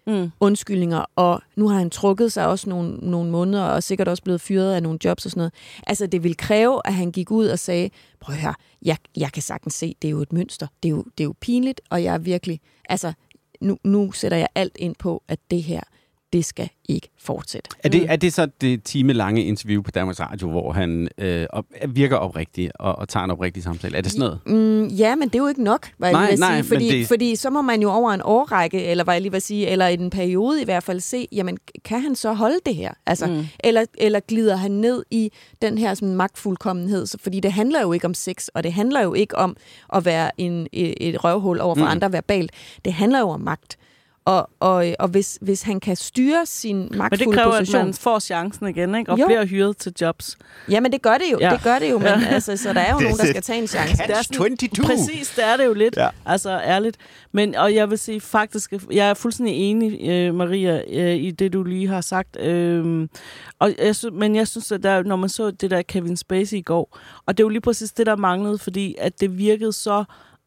mm. undskyldninger, og nu har han trukket sig også nogle, nogle måneder, og sikkert også blevet fyret af nogle jobs og sådan noget. Altså, det vil kræve, at han gik ud og sagde, prøv at høre, jeg, jeg kan sagtens se, det er jo et mønster. Det er jo, det er jo pinligt, og jeg er virkelig... Altså, nu, nu sætter jeg alt ind på, at det her, det skal ikke fortsætte. Er det, er det så det timelange interview på Danmarks Radio, hvor han øh, op, virker oprigtig og, og tager en oprigtig samtale? Er det sådan noget? Mm, ja, men det er jo ikke nok, hvad nej, jeg vil nej, sige. Fordi, det... fordi så må man jo over en årrække, eller hvad jeg lige vil sige, eller i en periode i hvert fald se, jamen, kan han så holde det her? Altså, mm. eller, eller glider han ned i den her sådan, magtfuldkommenhed? Så, fordi det handler jo ikke om sex, og det handler jo ikke om at være en, et, et røvhul over for mm. andre verbalt. Det handler jo om magt. Og, og, og hvis, hvis han kan styre sin magtfulde position... Men det kræver, position, at man får chancen igen, ikke? Og jo. bliver hyret til jobs. Jamen, det gør det jo. Ja. Det gør det jo, men ja. altså, så der er jo nogen, der skal tage en chance. Det er toogtyve. Præcis, det er det jo lidt. Ja. Altså, ærligt. Men, og jeg vil sige faktisk, jeg er fuldstændig enig, øh, Maria, øh, i det, du lige har sagt. Øh, og jeg synes, men jeg synes, at der, når man så det der Kevin Spacey i går, og det er jo lige præcis det, der manglede, fordi at det virkede så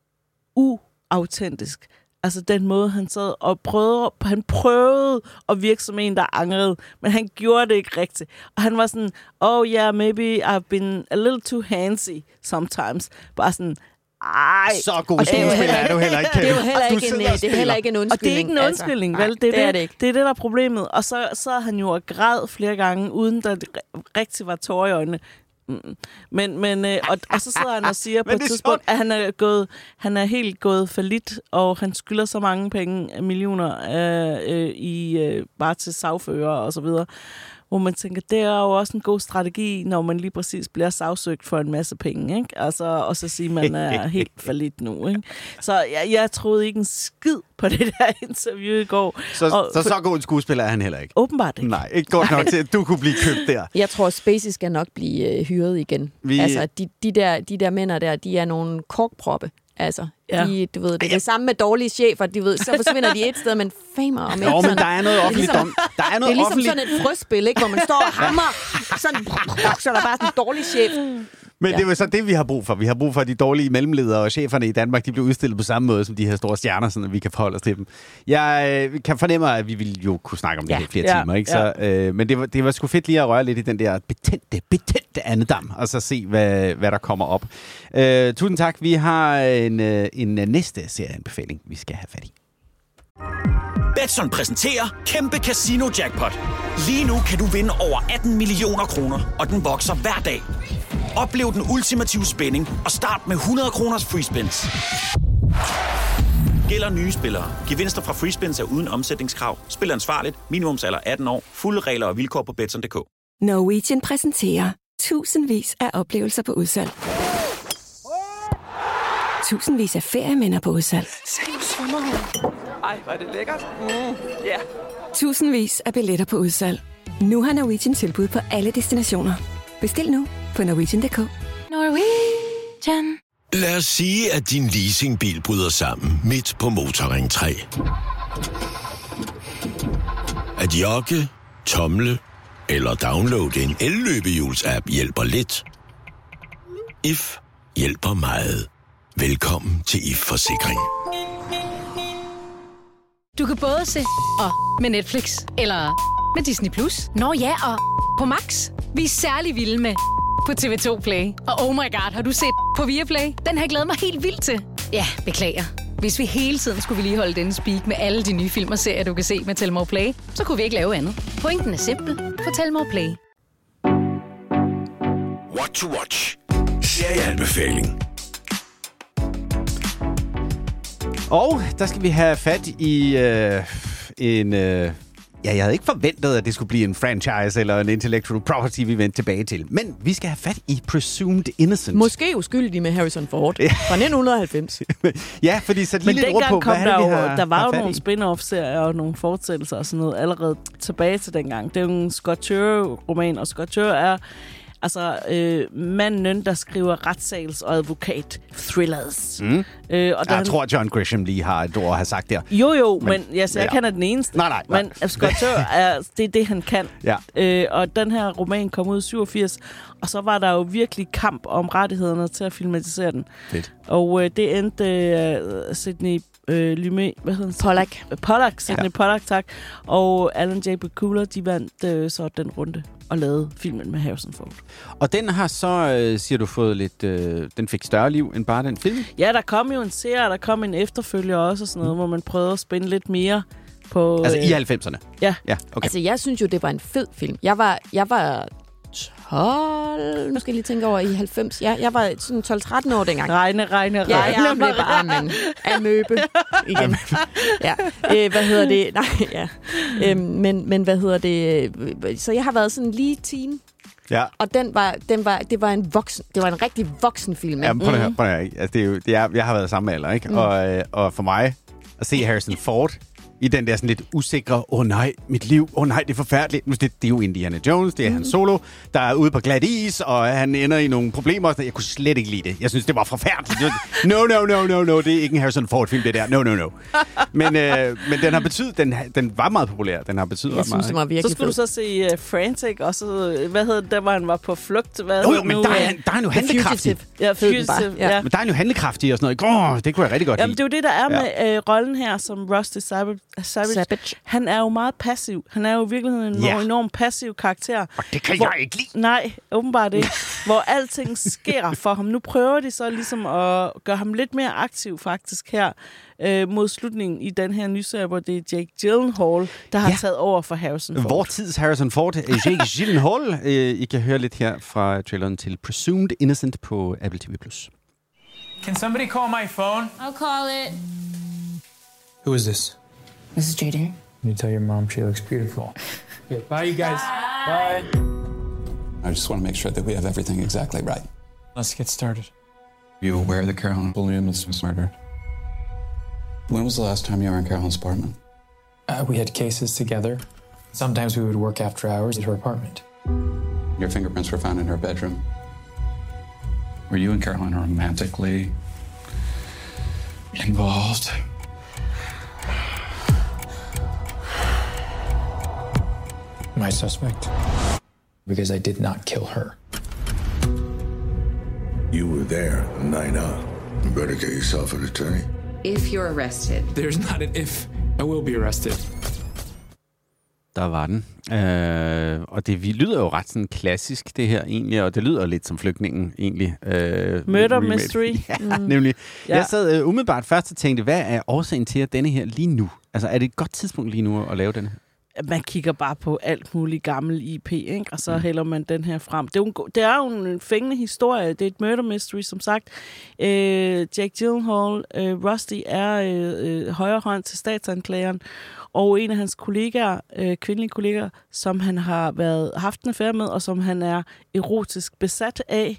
uautentisk. Altså den måde, han sad og prøvede, han prøvede at virke som en, der angrede, men han gjorde det ikke rigtigt. Og han var sådan, oh yeah, maybe I've been a little too handsy sometimes. Bare sådan, ej. Så god skuespiller er du heller ikke. Det er jo heller ikke, en, det er heller ikke en undskyldning. Og det er ikke en undskyldning, altså. vel? Det er det, det, er det, ikke. det er det, der er problemet. Og så sad han jo og græd flere gange, uden der rigtig var tårer i øjnene. Mm. Men, men øh, og, og så sidder han og siger på et tidspunkt, at han er, gået, han er helt gået fallit, og han skylder så mange penge, millioner, øh, øh, i, øh, bare til sagfører og så videre. Hvor man tænker, det er jo også en god strategi, når man lige præcis bliver sagsøgt for en masse penge, ikke? Altså, og så sige, man er helt fallit nu, ikke? Så jeg, jeg troede ikke en skid på det der interview i går. Så og, så, så god en skuespiller er han heller ikke? Åbenbart ikke. Nej, ikke godt nok til, at du kunne blive købt der. Jeg tror, Spacey skal nok blive øh, hyret igen. Vi... Altså, de, de, der, de der mænd der, de er nogle korkproppe. Altså, ja. de, du ved, det er det samme med dårlige chefer, de ved, så forsvinder de et sted, men famer om ikke. Jo, men der er noget offentligt dom. Der er noget det er ligesom offentligt... sådan et frøspil, ikke, hvor man står og hammer, sådan, så er der bare sådan en dårlig chef. Men ja. det er jo så det, vi har brug for. Vi har brug for, at de dårlige mellemledere og cheferne i Danmark, de bliver udstillet på samme måde som de her store stjerner, så vi kan forholde os til dem. Jeg øh, kan fornemme, at vi vil jo kunne snakke om det ja. her flere ja. timer, ikke? Så, øh, men det var, det var sgu fedt lige at røre lidt i den der betændte, betændte andedam, og så se, hvad, hvad der kommer op. Øh, tusind tak. Vi har en, en næste serieanbefaling, vi skal have fat i. Betson præsenterer Kæmpe Casino Jackpot. Lige nu kan du vinde over atten millioner kroner, og den vokser hver dag. Oplev den ultimative spænding og start med hundrede kroners free spins. Gælder nye spillere. Gevinster fra free spins er uden omsætningskrav. Spil ansvarligt. Minimumsalder atten år. Fulde regler og vilkår på betson punktum d k. Norwegian præsenterer tusindvis af oplevelser på udsalg. Tusindvis af ferieminder på udsalg. Ej, hvor er det lækkert. Mm, yeah. Tusindvis af billetter på udsalg. Nu har Norwegian tilbud på alle destinationer. Bestil nu på norwegian punktum d k. Norwegian. Lad os sige, at din leasingbil bryder sammen midt på Motorring tre. At jogge, tomle eller downloade en elløbehjuls-app hjælper lidt. If hjælper meget. Velkommen til If Forsikring. Du kan både se og med Netflix, eller med Disney plus. Nå ja, og på Max. Vi er særlig vilde med på T V to Play. Og oh my god, har du set på Viaplay? Den har jeg glædet mig helt vildt til. Ja, beklager. Hvis vi hele tiden skulle vedligeholde denne speak med alle de nye film og serier, du kan se med Telmore Play, så kunne vi ikke lave andet. Pointen er simpel. For Telmore Play. What to watch. Serieanbefaling. Og der skal vi have fat i øh, en... Øh, ja, jeg havde ikke forventet, at det skulle blive en franchise eller en intellectual property, vi vendte tilbage til. Men vi skal have fat i Presumed Innocent. Måske uskyldig med Harrison Ford fra nitten halvfems. Ja, fordi så lige lidt ord på, hvad der, det, vi jo, har, der var har jo nogle spin-off-serier og nogle fortsættelser og sådan noget allerede tilbage til dengang. Det er jo en Scott Turow-roman, og Scott Turow er altså øh, manden, der skriver retssals- og advokat-thrillers. Mm. Øh, og jeg han... tror, John Grisham lige har et ord at have sagt der. Jo, jo, men, men jeg, jeg ja. kan er den eneste. Nej, nej, nej. Men Scott Turow, er, det er det, han kan. Ja. Øh, og den her roman kom ud i syvogfirs, og så var der jo virkelig kamp om rettighederne til at filmatisere den. Fedt. Og øh, det endte øh, Sidney øh, Lumet, hvad hedder han? Pollack. Pollack, Sidney Ja. Pollack, tak. Og Alan J. Bakula, de vandt øh, så den runde og lavede filmen med Harrison Ford. Og den har så, øh, siger du, fået lidt... Øh, den fik større liv end bare den film? Ja, der kom jo en serie, der kom en efterfølger også, og sådan noget, hvor man prøvede at spænde lidt mere på... Altså øh, i halvfemserne? Ja. Ja, okay. Altså, jeg synes jo, det var en fed film. Jeg var, jeg var tolv, nu skal jeg lige tænke over, i halvfems. Ja, jeg var sådan tolv tretten år dengang. Regne, regne, regne. Ja, jeg blev bare men amøbe igen. Ja, øh, hvad hedder det? Nej, ja. Øh, men, men hvad hedder det? Så jeg har været sådan lige teen. Ja. Og den var, den var, det var en voksen, det var en rigtig voksen film. Ja, men prøv at høre, prøv at høre. Altså, det er jo, det er, jeg har været samme alder, ikke? Mm. Og, øh, og for mig at se Harrison Ford i den der sådan lidt usikre, åh oh, nej, mit liv, åh oh, nej, det er forfærdeligt. Det, det er jo Indiana Jones, det er mm. Han Solo, der er ude på glat is, og han ender i nogle problemer. Jeg kunne slet ikke lide det. Jeg synes, det var forfærdeligt. Det var, no, no, no, no, no, det er ikke en Harrison Ford-film, det der. No, no, no. Men, øh, men den har betydet, den, den var meget populær. Den har betydet ret meget. Det var virkelig så skulle fed. Du så se uh, Frantic, og så, hvad hedder det, der var han var på flugt. Hvad jo, jo, men nu? Der, er, der er han jo handlekraftig. Ja, Fugitive. Ja. Men der er han jo handlekraftig og sådan noget. Oh, det kunne jeg rigtig godt Jamen, lide. det er jo det, der er ja. med øh, rollen her, som Rusty Savage. Savage. Han er jo meget passiv. Han er jo i virkeligheden en yeah. enormt passiv karakter. Og det kan hvor, jeg ikke lide. Nej, åbenbart ikke. Hvor alting sker for ham. Nu prøver de så ligesom at gøre ham lidt mere aktiv faktisk her øh, mod slutningen i den her nye serie, hvor det er Jake Gyllenhaal, der har ja. taget over for Harrison Ford. Vor tids Harrison Ford, Jake Gyllenhaal. øh, I kan høre lidt her fra traileren til Presumed Innocent på Apple T V plus. Can somebody call my phone? I'll call it. Who is this? This is Jaden. You tell your mom she looks beautiful. Okay, bye, you guys. Bye. bye. I just want to make sure that we have everything exactly right. Let's get started. Are you aware that Carolyn Williams was murdered? When was the last time you were in Carolyn's apartment? Uh, we had cases together. Sometimes we would work after hours at her apartment. Your fingerprints were found in her bedroom. Were you and Carolyn romantically involved? My suspect, because I did not kill her. You were there, night out. You better get yourself an attorney. If you're arrested. There's not an if. I will be arrested. Der var den. Øh, og det vi lyder jo ret sådan klassisk, det her egentlig, og det lyder lidt som Flygtningen egentlig. Øh, Murder mystery. Ja, mm. nemlig. Ja. Jeg sad øh, umiddelbart først og tænkte, hvad er årsagen til, at denne her lige nu? Altså, er det et godt tidspunkt lige nu at lave den her? Man kigger bare på alt muligt gammel I P, ikke? Og så hælder man den her frem. Det er jo en, det er jo en fængende historie. Det er et murder mystery, som sagt. Øh, Jake Gyllenhaal, øh, Rusty, er øh, højre hånd til statsanklageren, og en af hans kollegaer, øh, kvindelige kollegaer, som han har været haft en affære med, og som han er erotisk besat af,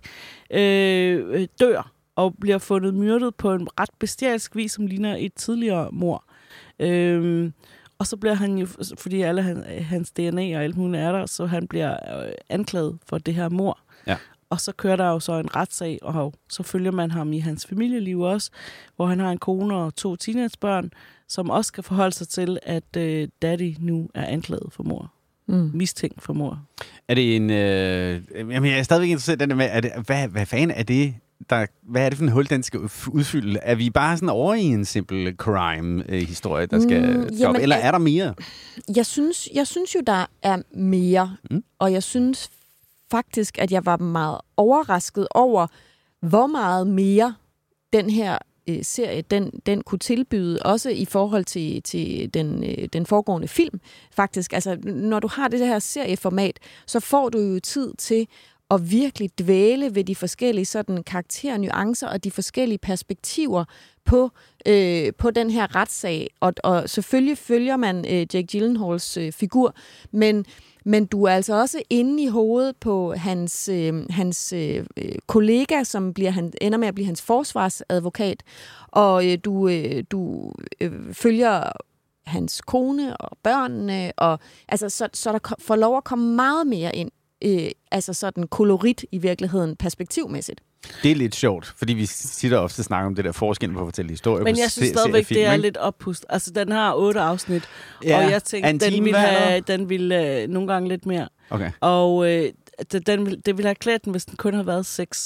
øh, dør og bliver fundet myrdet på en ret bestialsk vis, som ligner et tidligere mord. Øh, Og så bliver han jo, fordi alle han, hans D N A og alt muligt er der, så han bliver øh, anklaget for det her mord. Ja. Og så kører der jo så en retssag, og så følger man ham i hans familieliv også, hvor han har en kone og to teenagebørn, som også skal forholde sig til, at øh, daddy nu er anklaget for mord. Mm. Mistænkt for mord. Er det en... Øh, jamen, jeg er stadigvæk interesseret i den med, er det, hvad, hvad fanden er det? Der, hvad er det for en hul, den skal udfylde? Er vi bare sådan over i en simpel crime-historie, der skal mm, jamen, eller er der mere? Jeg synes, jeg synes jo, der er mere. Mm. Og jeg synes faktisk, at jeg var meget overrasket over, hvor meget mere den her øh, serie, den, den kunne tilbyde, også i forhold til, til den, øh, den foregående film. Faktisk, altså, når du har det her serieformat, så får du jo tid til og virkelig dvæle ved de forskellige sådan karakternuancer og de forskellige perspektiver på, øh, på den her retssag. Og, og selvfølgelig følger man øh, Jake Gyllenhaals øh, figur, men, men du er altså også inde i hovedet på hans, øh, hans øh, kollega, som bliver han, ender med at blive hans forsvarsadvokat, og øh, du, øh, du øh, følger hans kone og børnene, og, altså, så, så der får lov at komme meget mere ind. Øh, altså sådan kolorit i virkeligheden, perspektivmæssigt. Det er lidt sjovt, fordi vi sitter ofte og snakker om det der forskel på at fortælle historier. Men jeg synes stadigvæk, det er lidt oppust. Altså, den har otte afsnit, ja, og jeg tænkte, den ville have den ville, øh, nogle gange lidt mere. Okay. Og øh, den, det ville have klædt den, hvis den kun havde været seks.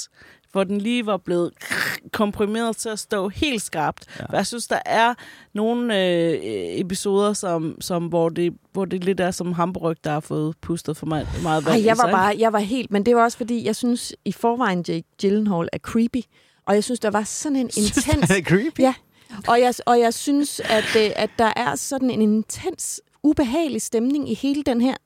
hvor den lige var blevet komprimeret til at stå helt skarpt. Ja. Jeg synes, der er nogle øh, episoder, som, som, hvor, det, hvor det lidt er som hamburg, der har fået pustet for mig meget vand. Ej, jeg var bare, jeg var helt, men det var også fordi, jeg synes i forvejen, Jake Gyllenhaal er creepy, og jeg synes, der var sådan en intens... Synes, er creepy? Ja, og jeg, og jeg synes, at, at der er sådan en intens, ubehagelig stemning i hele den her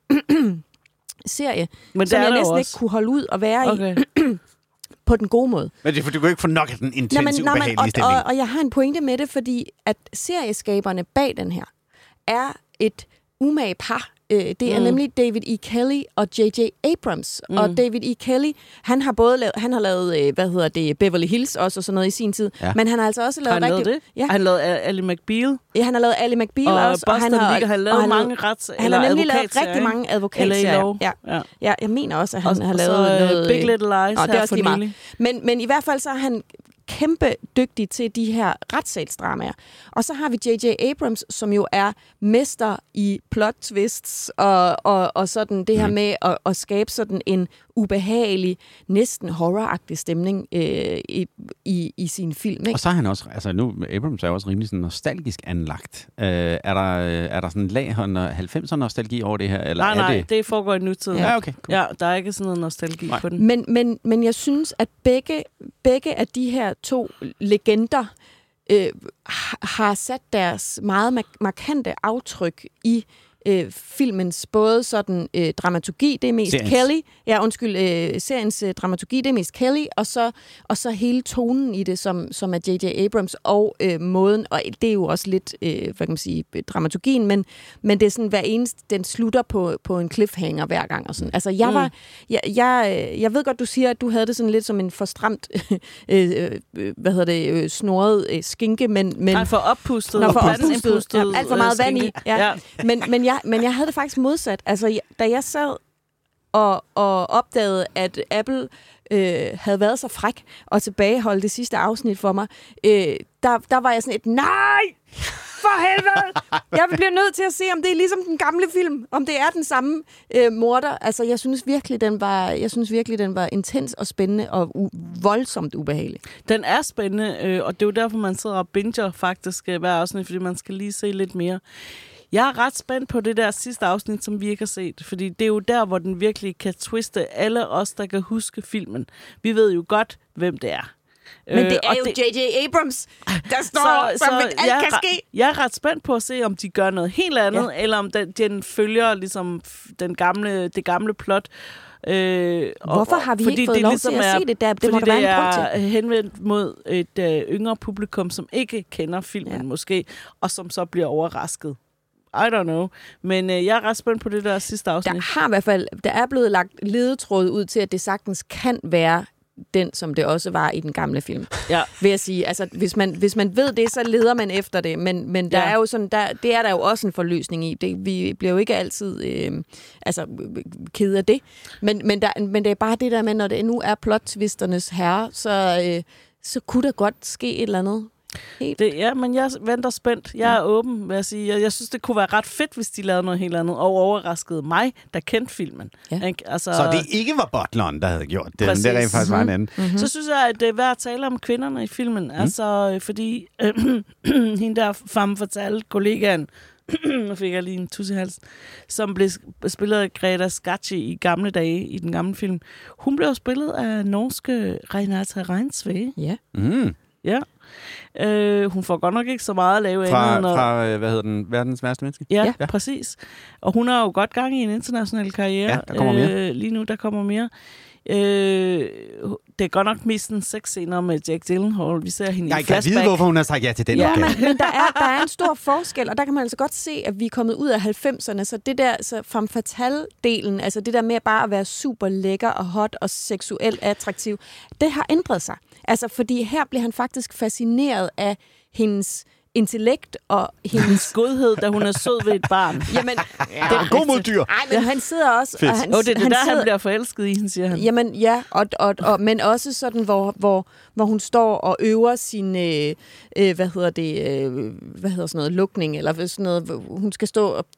serie, men som jeg næsten også. ikke kunne holde ud og være okay. i på den gode måde. Men det er for, du kan ikke få nok af den intense, Nå, men, ubehagelige og, stemning. Og, og jeg har en pointe med det, fordi at serieskaberne bag den her er et umage par. Det er mm. nemlig David E. Kelly og J J. Abrams. Mm. Og David E. Kelly, han har både lavet, han har lavet, hvad hedder det, Beverly Hills også og sådan noget i sin tid. Ja. Men han har altså også lavet han rigtig... det? Ja. Han lavede Ally McBeal. Ja, han har lavet Ally McBeal og også. Boston og han har, League, han lavet mange rets Han eller har nemlig lavet rigtig ikke? mange advokatserier. Ja. Ja. ja, jeg mener også, at han og, har og lavet så, noget... Big Little Lies og det er også lige meget. Men, men i hvert fald så er han kæmpe dygtig til de her retssagsdramaer. Og så har vi J J. Abrams, som jo er mester i plot twists og, og, og sådan det her Mm. med at, at skabe sådan en ubehagelig, næsten horroragtig stemning øh, i, i, i sin film. Ikke? Og så er han også, altså nu, Abrams er jo også rimelig sådan nostalgisk anlagt. Øh, er, der, er der sådan en lag halvfemser nostalgi over det her? Eller nej, nej, er det... det foregår i nutiden. Ja, okay. Cool. Ja, der er ikke sådan noget nostalgi nej. på den. Men, men, men jeg synes, at begge, begge af de her to legender øh, har sat deres meget mark- markante aftryk i øh, filmens både sådan øh, dramaturgi, det er mest seriens. Kelly, ja undskyld, øh, seriens øh, dramaturgi, det er mest Kelly, og så, og så hele tonen i det, som, som er J J. Abrams, og øh, måden, og det er jo også lidt, øh, hvad kan man sige, dramaturgien, men, men det er sådan hver eneste, den slutter på, på en cliffhanger hver gang, og sådan. Altså, jeg Mm. var, jeg, jeg, jeg ved godt, du siger, at du havde det sådan lidt som en for stramt, øh, øh, hvad hedder det, øh, snoret øh, skinke, men... men nej, for oppustet. Nå, for oppustet. oppustet. Ja, alt for meget vand i. Ja. Ja. Men, men, jeg, men jeg havde det faktisk modsat. Altså, jeg, da jeg sad og, og opdagede, at Apple øh, havde været så fræk og tilbageholdt det sidste afsnit for mig, øh, der, der var jeg sådan et, nej! For helvede! Jeg bliver nødt til at se, om det er ligesom den gamle film, om det er den samme øh, morder. Altså, jeg synes virkelig, den var, jeg synes virkelig, den var intens og spændende og u- voldsomt ubehagelig. Den er spændende, øh, og det er jo derfor, man sidder og binger faktisk øh, hver afsnit, fordi man skal lige se lidt mere. Jeg er ret spændt på det der sidste afsnit, som vi ikke har set, fordi det er jo der, hvor den virkelig kan twiste alle os, der kan huske filmen. Vi ved jo godt, hvem det er. Men det er øh, jo det... J J. Abrams, der står, så, som alt jeg kan er, ske. Jeg er ret spændt på at se, om de gør noget helt andet, ja. eller om den, den følger ligesom den gamle, det gamle plot. Øh, Hvorfor har vi ikke fået lov til at se det der? Det må der være en grund til. Fordi det er henvendt mod et øh, yngre publikum, som ikke kender filmen ja. måske, og som så bliver overrasket. I don't know. Men øh, jeg er ret spændt på det der sidste afsnit. Der har i hvert fald, der er blevet lagt ledetråd ud til, at det sagtens kan være den, som det også var i den gamle film. Ja. Vil jeg sige. Altså, hvis man, hvis man ved det, så leder man efter det. Men, men der ja. er jo sådan, der, det er der jo også en forløsning i. Det, vi bliver jo ikke altid øh, altså, ked af det. Men, men, der, men det er bare det der med, når det nu er plot-twisternes herre, så, øh, så kunne der godt ske et eller andet. Det, ja, men jeg venter spændt. Jeg er ja. åben, vil jeg sige. Jeg, jeg synes, det kunne være ret fedt, hvis de lavede noget helt andet, og overraskede mig, der kendte filmen. Ja. Ikke? Altså, så det ikke var butleren, der havde gjort det. Præcis. Det er rent faktisk var en anden. Mm-hmm. Så synes jeg, at det er værd at tale om kvinderne i filmen. Mm. Altså, fordi øh, hende der femme fatale kollegaen, nu fik jeg lige en tus i halsen, som blev spillet af Greta Scacchi i gamle dage, i den gamle film. Hun blev spillet af norske Renate Reinsve. Ja. Mm. Ja. Øh, hun får godt nok ikke så meget at lave fra, andet. Fra, hvad hedder den, verdens værste menneske? Ja, ja, præcis. Og hun har jo godt gang i en international karriere. Ja, der kommer mere. Øh, lige nu, der kommer mere. Øh, det er godt nok mest en sexscener med Jake Gyllenhaal. Vi ser hende jeg i flashback. Jeg kan vide, hvorfor hun har sagt ja til den ja, opgave. Men, men der, er, der er en stor forskel, og der kan man altså godt se, at vi er kommet ud af halvfemserne, så det der så femme fatale-delen, altså det der med bare at være super lækker og hot og seksuelt attraktiv, det har ændret sig. Altså, fordi her bliver han faktisk fascineret af hendes intellekt og hendes godhed, da hun er sød ved et barn. Jamen, ja, det er god mod dyr. Nej, men han sidder også... Fedt. Og han, oh, det er det han der, sidder, han bliver forelsket i, siger han. Jamen, ja, og, og, og, men også sådan, hvor, hvor, hvor hun står og øver sin, øh, øh, hvad hedder det, øh, hvad hedder sådan noget, lukning, eller sådan noget, hun skal stå og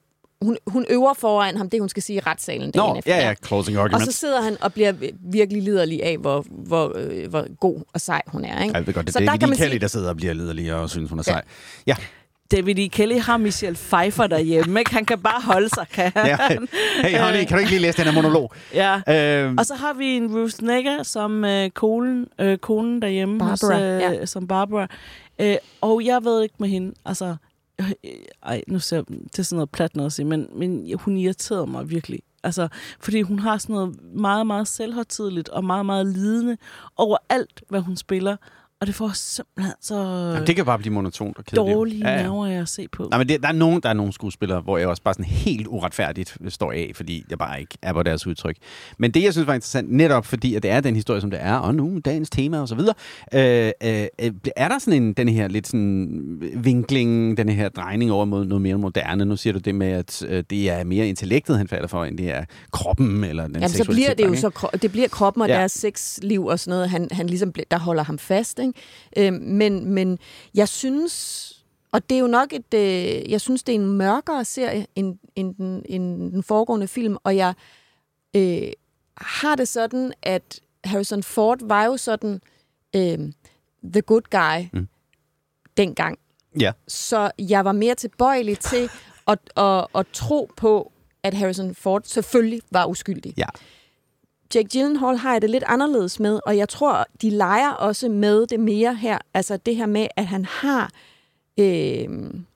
hun, hun øver foran ham det, hun skal sige i retssalen dagen Nå, efter. ja, ja, closing argument. Og så sidder han og bliver virkelig liderlig af, hvor, hvor, øh, hvor god og sej hun er. Ikke? Ja, jeg ved godt, det så er David E. Kelly, sige... der sidder og bliver liderlig og synes, hun er Ja. sej. Ja. David E. Kelly har Michelle Pfeiffer derhjemme, ikke? Han kan bare holde sig, kan han? Ja. Hey, honey, kan du ikke lige læse den her monolog? Ja. Øhm. Og så har vi en Ruth Negga som øh, konen, øh, konen derhjemme. Barbara, hos, øh, ja. Som Barbara. Øh, og jeg ved ikke med hende, altså... Øh, ej, nu ser jeg, det er sådan noget plat noget at sige, men, men hun irriterede mig virkelig. Altså, fordi hun har sådan noget meget, meget selvhøjtideligt og meget, meget lidende over alt, hvad hun spiller. Og det får simpelthen så Jamen, det kan bare blive monotont og kedeligt. dårlige ja, ja. nerver af at se på. Nej, men det, der, er nogen, der er nogle skuespillere, hvor jeg også bare sådan helt uretfærdigt står af, fordi jeg bare ikke er på deres udtryk. Men det, jeg synes var interessant, netop fordi, at det er den historie, som det er, og nu dagens tema og så videre, øh, øh, er der sådan en, den her lidt sådan vinkling, den her drejning over mod noget mere moderne? Nu siger du det med, at øh, det er mere intellektet, han falder for, end det er kroppen eller den Jamen, så seksuelle bliver det jo tilgang, så, det bliver kroppen og Ja. deres sexliv og sådan noget, han, han ligesom, der holder ham fast, ikke? Øh, men, men jeg synes, og det er jo nok et, øh, jeg synes, det er en mørkere serie end, end, den, end den foregående film, og jeg øh, har det sådan, at Harrison Ford var jo sådan øh, the good guy mm. dengang. Ja. Så jeg var mere tilbøjelig til at, at, at tro på, at Harrison Ford selvfølgelig var uskyldig. Ja. Jake Gyllenhaal har jeg det lidt anderledes med, og jeg tror, de leger også med det mere her. Altså det her med, at han har... Øh,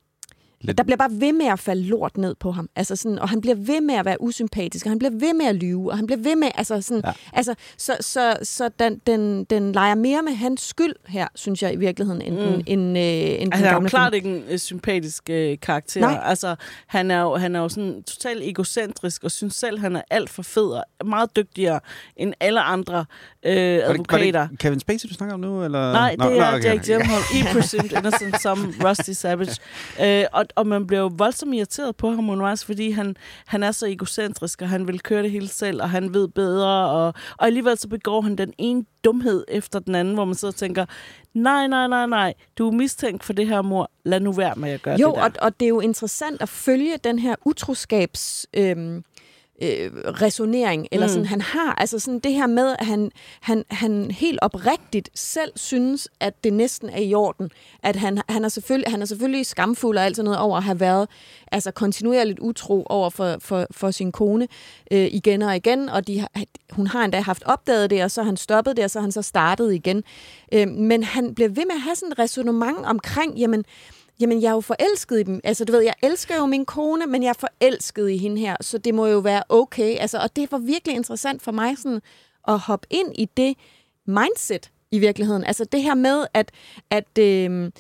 der bliver bare ved med at falde lort ned på ham. Altså sådan, og han bliver ved med at være usympatisk, og han bliver ved med at lyve, og han bliver ved med... Altså sådan, ja. altså, så så, så den, den, den leger mere med hans skyld her, synes jeg i virkeligheden, end, mm. end, end, øh, end han den er jo gamle klart film. ikke en øh, sympatisk øh, karakter. Nej. Altså, han er jo, han er jo sådan totalt egocentrisk, og synes selv, han er alt for fed og meget dygtigere end alle andre øh, advokater. Var det Kevin Spacey, du snakker om nu? Eller? Nej, det Nå, er nå, okay. Jake Gyllenhaal i Presumed Innocent som Rusty Savage. Øh, og, og man bliver jo voldsomt irriteret på ham undervejs, fordi han, han er så egocentrisk, og han vil køre det hele selv, og han ved bedre, og, og alligevel så begår han den ene dumhed efter den anden, hvor man sidder og tænker, nej, nej, nej, nej, du er mistænkt for det her mord, lad nu være med at gøre jo, det der. og, og det er jo interessant at følge den her utroskabs... Øh, Øh, resonering, eller sådan, mm. han har, altså sådan det her med, at han, han, han helt oprigtigt selv synes, at det næsten er i orden, at han, han, er, selvfølgelig, han er selvfølgelig skamfuld og alt sådan noget over at have været altså kontinuerligt utro over for, for, for sin kone øh, igen og igen, og de, hun har endda haft opdaget det, og så har han stoppet det, og så har han så startet igen. Øh, men han bliver ved med at have sådan et ræsonnement omkring, jamen, Jamen, jeg er jo forelsket i dem. Altså, du ved, jeg elsker jo min kone, men jeg er forelsket i hende her, så det må jo være okay. Altså, og det var virkelig interessant for mig sådan, at hoppe ind i det mindset i virkeligheden. Altså, det her med, at, at, øh,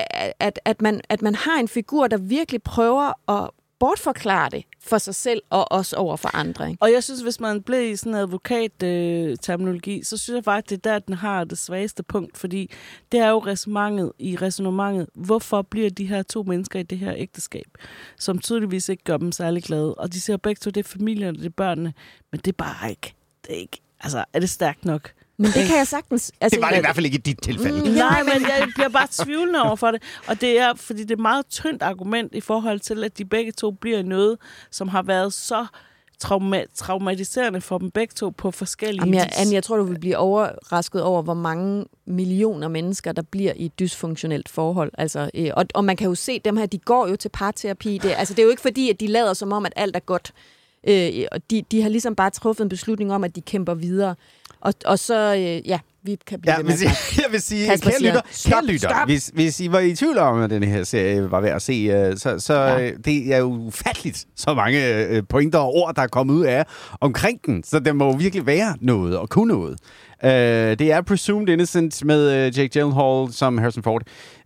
at, at, man, at man har en figur, der virkelig prøver at bortforklare det for sig selv og også over for andre. Ikke? Og jeg synes, hvis man bliver i sådan en advokat-terminologi, øh, så synes jeg faktisk, det er der, den har det svageste punkt, fordi det er jo resonemanget i resonemanget. Hvorfor bliver de her to mennesker i det her ægteskab, som tydeligvis ikke gør dem særlig glade? Og de siger begge to, det er familien og det er børnene, men det er bare ikke. Det er ikke. Altså, er det stærkt nok? Men det kan jeg sagtens... Altså, det var det i hvert fald ikke i dit tilfælde. Mm, nej, men jeg bliver bare tvivlende over for det. Og det er, fordi det er et meget tyndt argument i forhold til, at de begge to bliver noget, som har været så trauma- traumatiserende for dem begge to på forskellige Jamen, jeg, vis. Anne, jeg tror, du vil blive overrasket over, hvor mange millioner mennesker, der bliver i et dysfunktionelt forhold. Altså, øh, og, og man kan jo se, dem her, de går jo til parterapi. Det, altså, det er jo ikke fordi, at de lader som om, at alt er godt. Øh, og de, de har ligesom bare truffet en beslutning om, at de kæmper videre. Og, og så, øh, ja, vi kan blive ja, ved med at jeg vil sige, Kasper kære siger, lytter, stop, kære lytter stop. hvis, hvis I var i tvivl om, at den her serie var værd at se, så, så ja. det er jo ufatteligt så mange pointer og ord, der er kommet ud af omkring den. Så det må jo virkelig være noget og kunne noget. Uh, det er Presumed Innocent med uh, Jake Gyllenhaal som Harrison Ford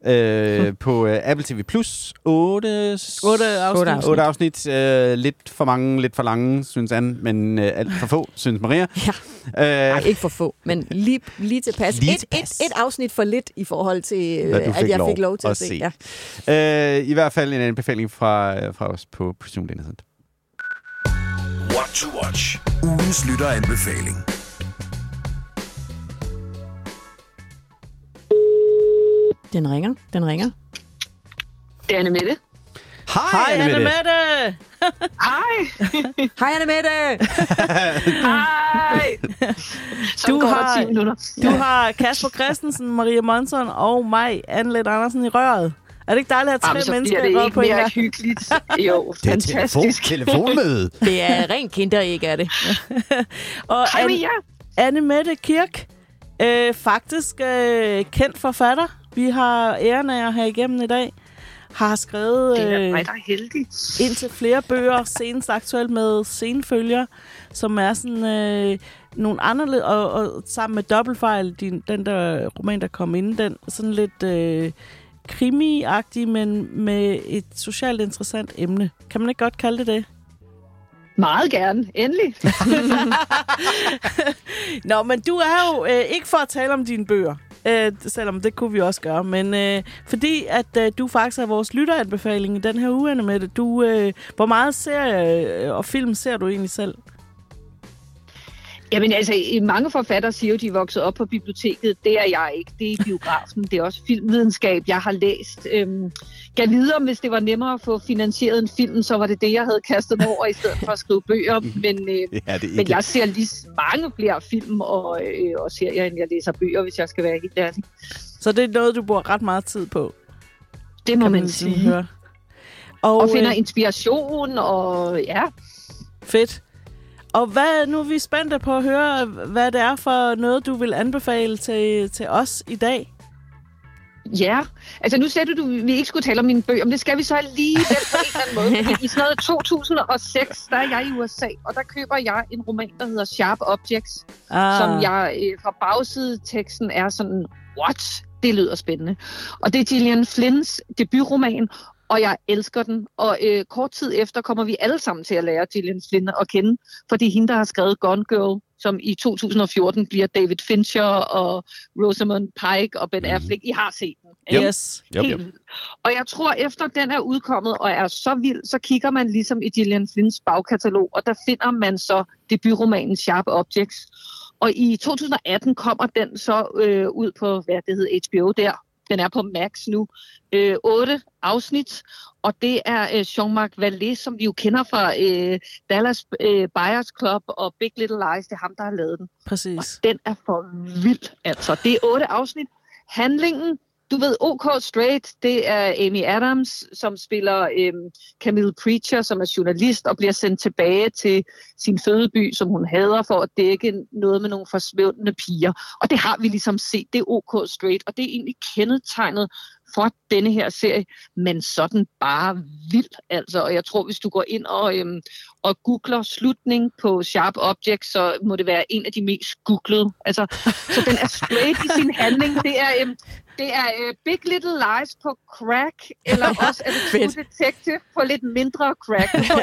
uh, hmm. på uh, Apple T V Plus. otte afsnit. otte afsnit. Uh, lidt for mange, lidt for lange, synes Anne, men uh, alt for få, synes Maria. Ja. Uh, Nej, ikke for få, men lige, lige tilpas. Lige et, tilpas. Et, et afsnit for lidt i forhold til, uh, at jeg lov fik lov til at, at se. se. Ja. Uh, I hvert fald en anbefaling fra, fra os på Presumed Innocent. What to watch. Ugens lytteranbefaling. Den ringer, den ringer. Det er Anne Mette. Hej, Anne-Mette! Hej! Hej, Anne-Mette! Hej! Du har, du har Kasper Christensen, Maria Monson og mig, Anne-Lette Andersen, i røret. Er det ikke dejligt at have tre mennesker i røret på en gang? Det er hyggeligt. Jo, det er fantastisk. Telefon, telefonmøde. Det er rent kinderæg, er det. Og Hej med jer. Anne-Mette Kirk, øh, faktisk øh, kendt forfatter. Vi har æren af at have igennem i dag. Har skrevet det er øh, mig, der er heldig. indtil flere bøger, senest aktuelt med Senfølger, som er sådan øh, nogle anderledes, og, og sammen med Dobbeltfejl, din, den der roman, der kom inden, den sådan lidt øh, krimi-agtig, men med et socialt interessant emne. Kan man ikke godt kalde det det? Meget gerne. Endelig. Nå, men du er jo øh, ikke for at tale om dine bøger, øh, selvom det kunne vi også gøre, men øh, fordi at øh, du faktisk er vores lytteranbefaling i den her uge, Anne-Mette. Du, øh, hvor meget serie og film ser du egentlig selv? Jamen altså, mange forfattere siger jo, de er vokset op på biblioteket. Det er jeg ikke. Det er biografen. Det er også filmvidenskab, jeg har læst. Øhm, jeg videre, hvis det var nemmere at få finansieret en film, så var det det, jeg havde kastet mig over, i stedet for at skrive bøger. Men, øh, ja, men jeg ser lige mange flere film og, øh, og serier, end jeg læser bøger, hvis jeg skal være helt ærlig. Så det er noget, du bruger ret meget tid på? Det må man, man sige. Høre. Og, og finder øh, inspiration, og ja. Fedt. Og hvad, nu er vi spændte på at høre, hvad det er for noget, du vil anbefale til, til os i dag. Ja, altså nu sagde du, at vi ikke skulle tale om mine bøger, men det skal vi så alligevel på en eller anden måde. I sådan noget to tusind og seks, der er jeg i U S A, og der køber jeg en roman, der hedder Sharp Objects, ah. som jeg øh, fra bagsideteksten er sådan, what? Det lyder spændende. Og det er Gillian Flynns debutroman, og jeg elsker den. Og øh, kort tid efter kommer vi alle sammen til at lære Gillian Flynn at kende, fordi hende, der har skrevet Gone Girl, som i to tusind og fjorten bliver David Fincher og Rosamund Pike og Ben Affleck. I har set den. Yep. Yes. Helt yep, yep. Og jeg tror, efter den er udkommet og er så vild, så kigger man ligesom i Gillian Flynns bagkatalog, og der finder man så debutromanen Sharp Objects. Og i to tusind og atten kommer den så øh, ud på, hvad det hedder, H B O der. Den er på Max nu. Øh, otte afsnit, og det er øh, Jean-Marc Vallée, som vi jo kender fra øh, Dallas øh, Buyers Club og Big Little Lies. Det er ham, der har lavet den. Præcis. Og den er for vild, altså. Det er otte afsnit. Handlingen, du ved, OK Straight, det er Amy Adams, som spiller øh, Camille Preacher, som er journalist og bliver sendt tilbage til sin fødeby, som hun hader, for at dække noget med nogle forsvundne piger. Og det har vi ligesom set, det er OK Straight, og det er egentlig kendetegnet for denne her serie, men sådan bare vild, altså. Og jeg tror, hvis du går ind og, øhm, og googler slutning på Sharp Objects, så må det være en af de mest googlede. Altså, så den er straight i sin handling. Det er, øhm, det er øh, Big Little Lies på crack, eller også er det True Detective på lidt mindre crack. Så,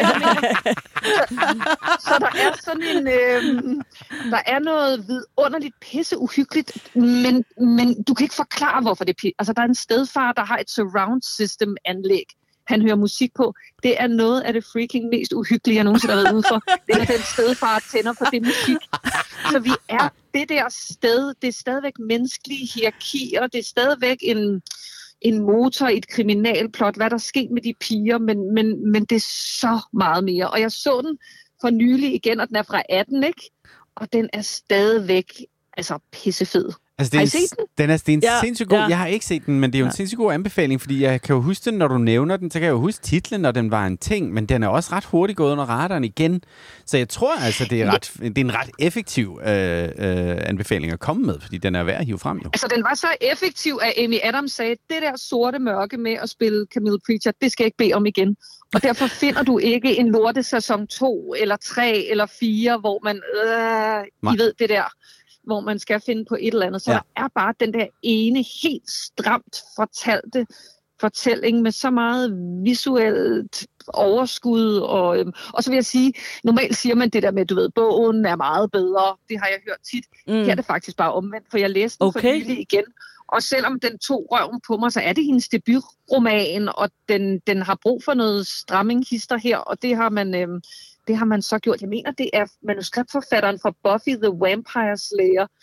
så der er sådan en, øhm, der er noget vidunderligt pisse uhyggeligt, men, men du kan ikke forklare, hvorfor det er pisse. Altså, der er en stedfar, der har et surround system anlæg, han hører musik på. Det er noget af det freaking mest uhyggelige, jeg nogensinde har været ude for. Det er den stedfar tænder på det musik. Så vi er det der sted, det er stadigvæk menneskelige hierarkier, det er stadigvæk en, en motor i et kriminalplot, hvad der er sket med de piger, men, men, men det er så meget mere. Og jeg så den for nylig igen, og den er fra atten, ikke? Og den er stadigvæk altså pissefed. Altså, det er har I en, set den? Den er, det er en Ja, sindssygt god... ja. Jeg har ikke set den, men det er jo en Ja. sindssygt god anbefaling, fordi jeg kan jo huske den, når du nævner den, så kan jeg jo huske titlen, når den var en ting, men den er også ret hurtigt gået under radaren igen. Så jeg tror altså, det er, ret, det er en ret effektiv øh, øh, anbefaling at komme med, fordi den er værd at hive frem, jo. Altså, den var så effektiv, at Amy Adams sagde, det der sorte mørke med at spille Camille Preacher, det skal jeg ikke bede om igen. Og derfor finder du ikke en lorte sæson to, eller tre, eller fire, hvor man, øh, I ved det der, hvor man skal finde på et eller andet. Så Ja. der er bare den der ene helt stramt fortalte fortælling med så meget visuelt overskud. Og, øhm, og så vil jeg sige, normalt siger man det der med, du ved, bogen er meget bedre. Det har jeg hørt tit. Mm. Her er det faktisk bare omvendt, for jeg læste den Okay. for nylig igen. Og selvom den tog røven på mig, så er det hendes debutroman, og den, den har brug for noget stramminghister her, og det har man... Øhm, Det har man så gjort. Jeg mener, det er manuskriptforfatteren fra Buffy the Vampire Slayer,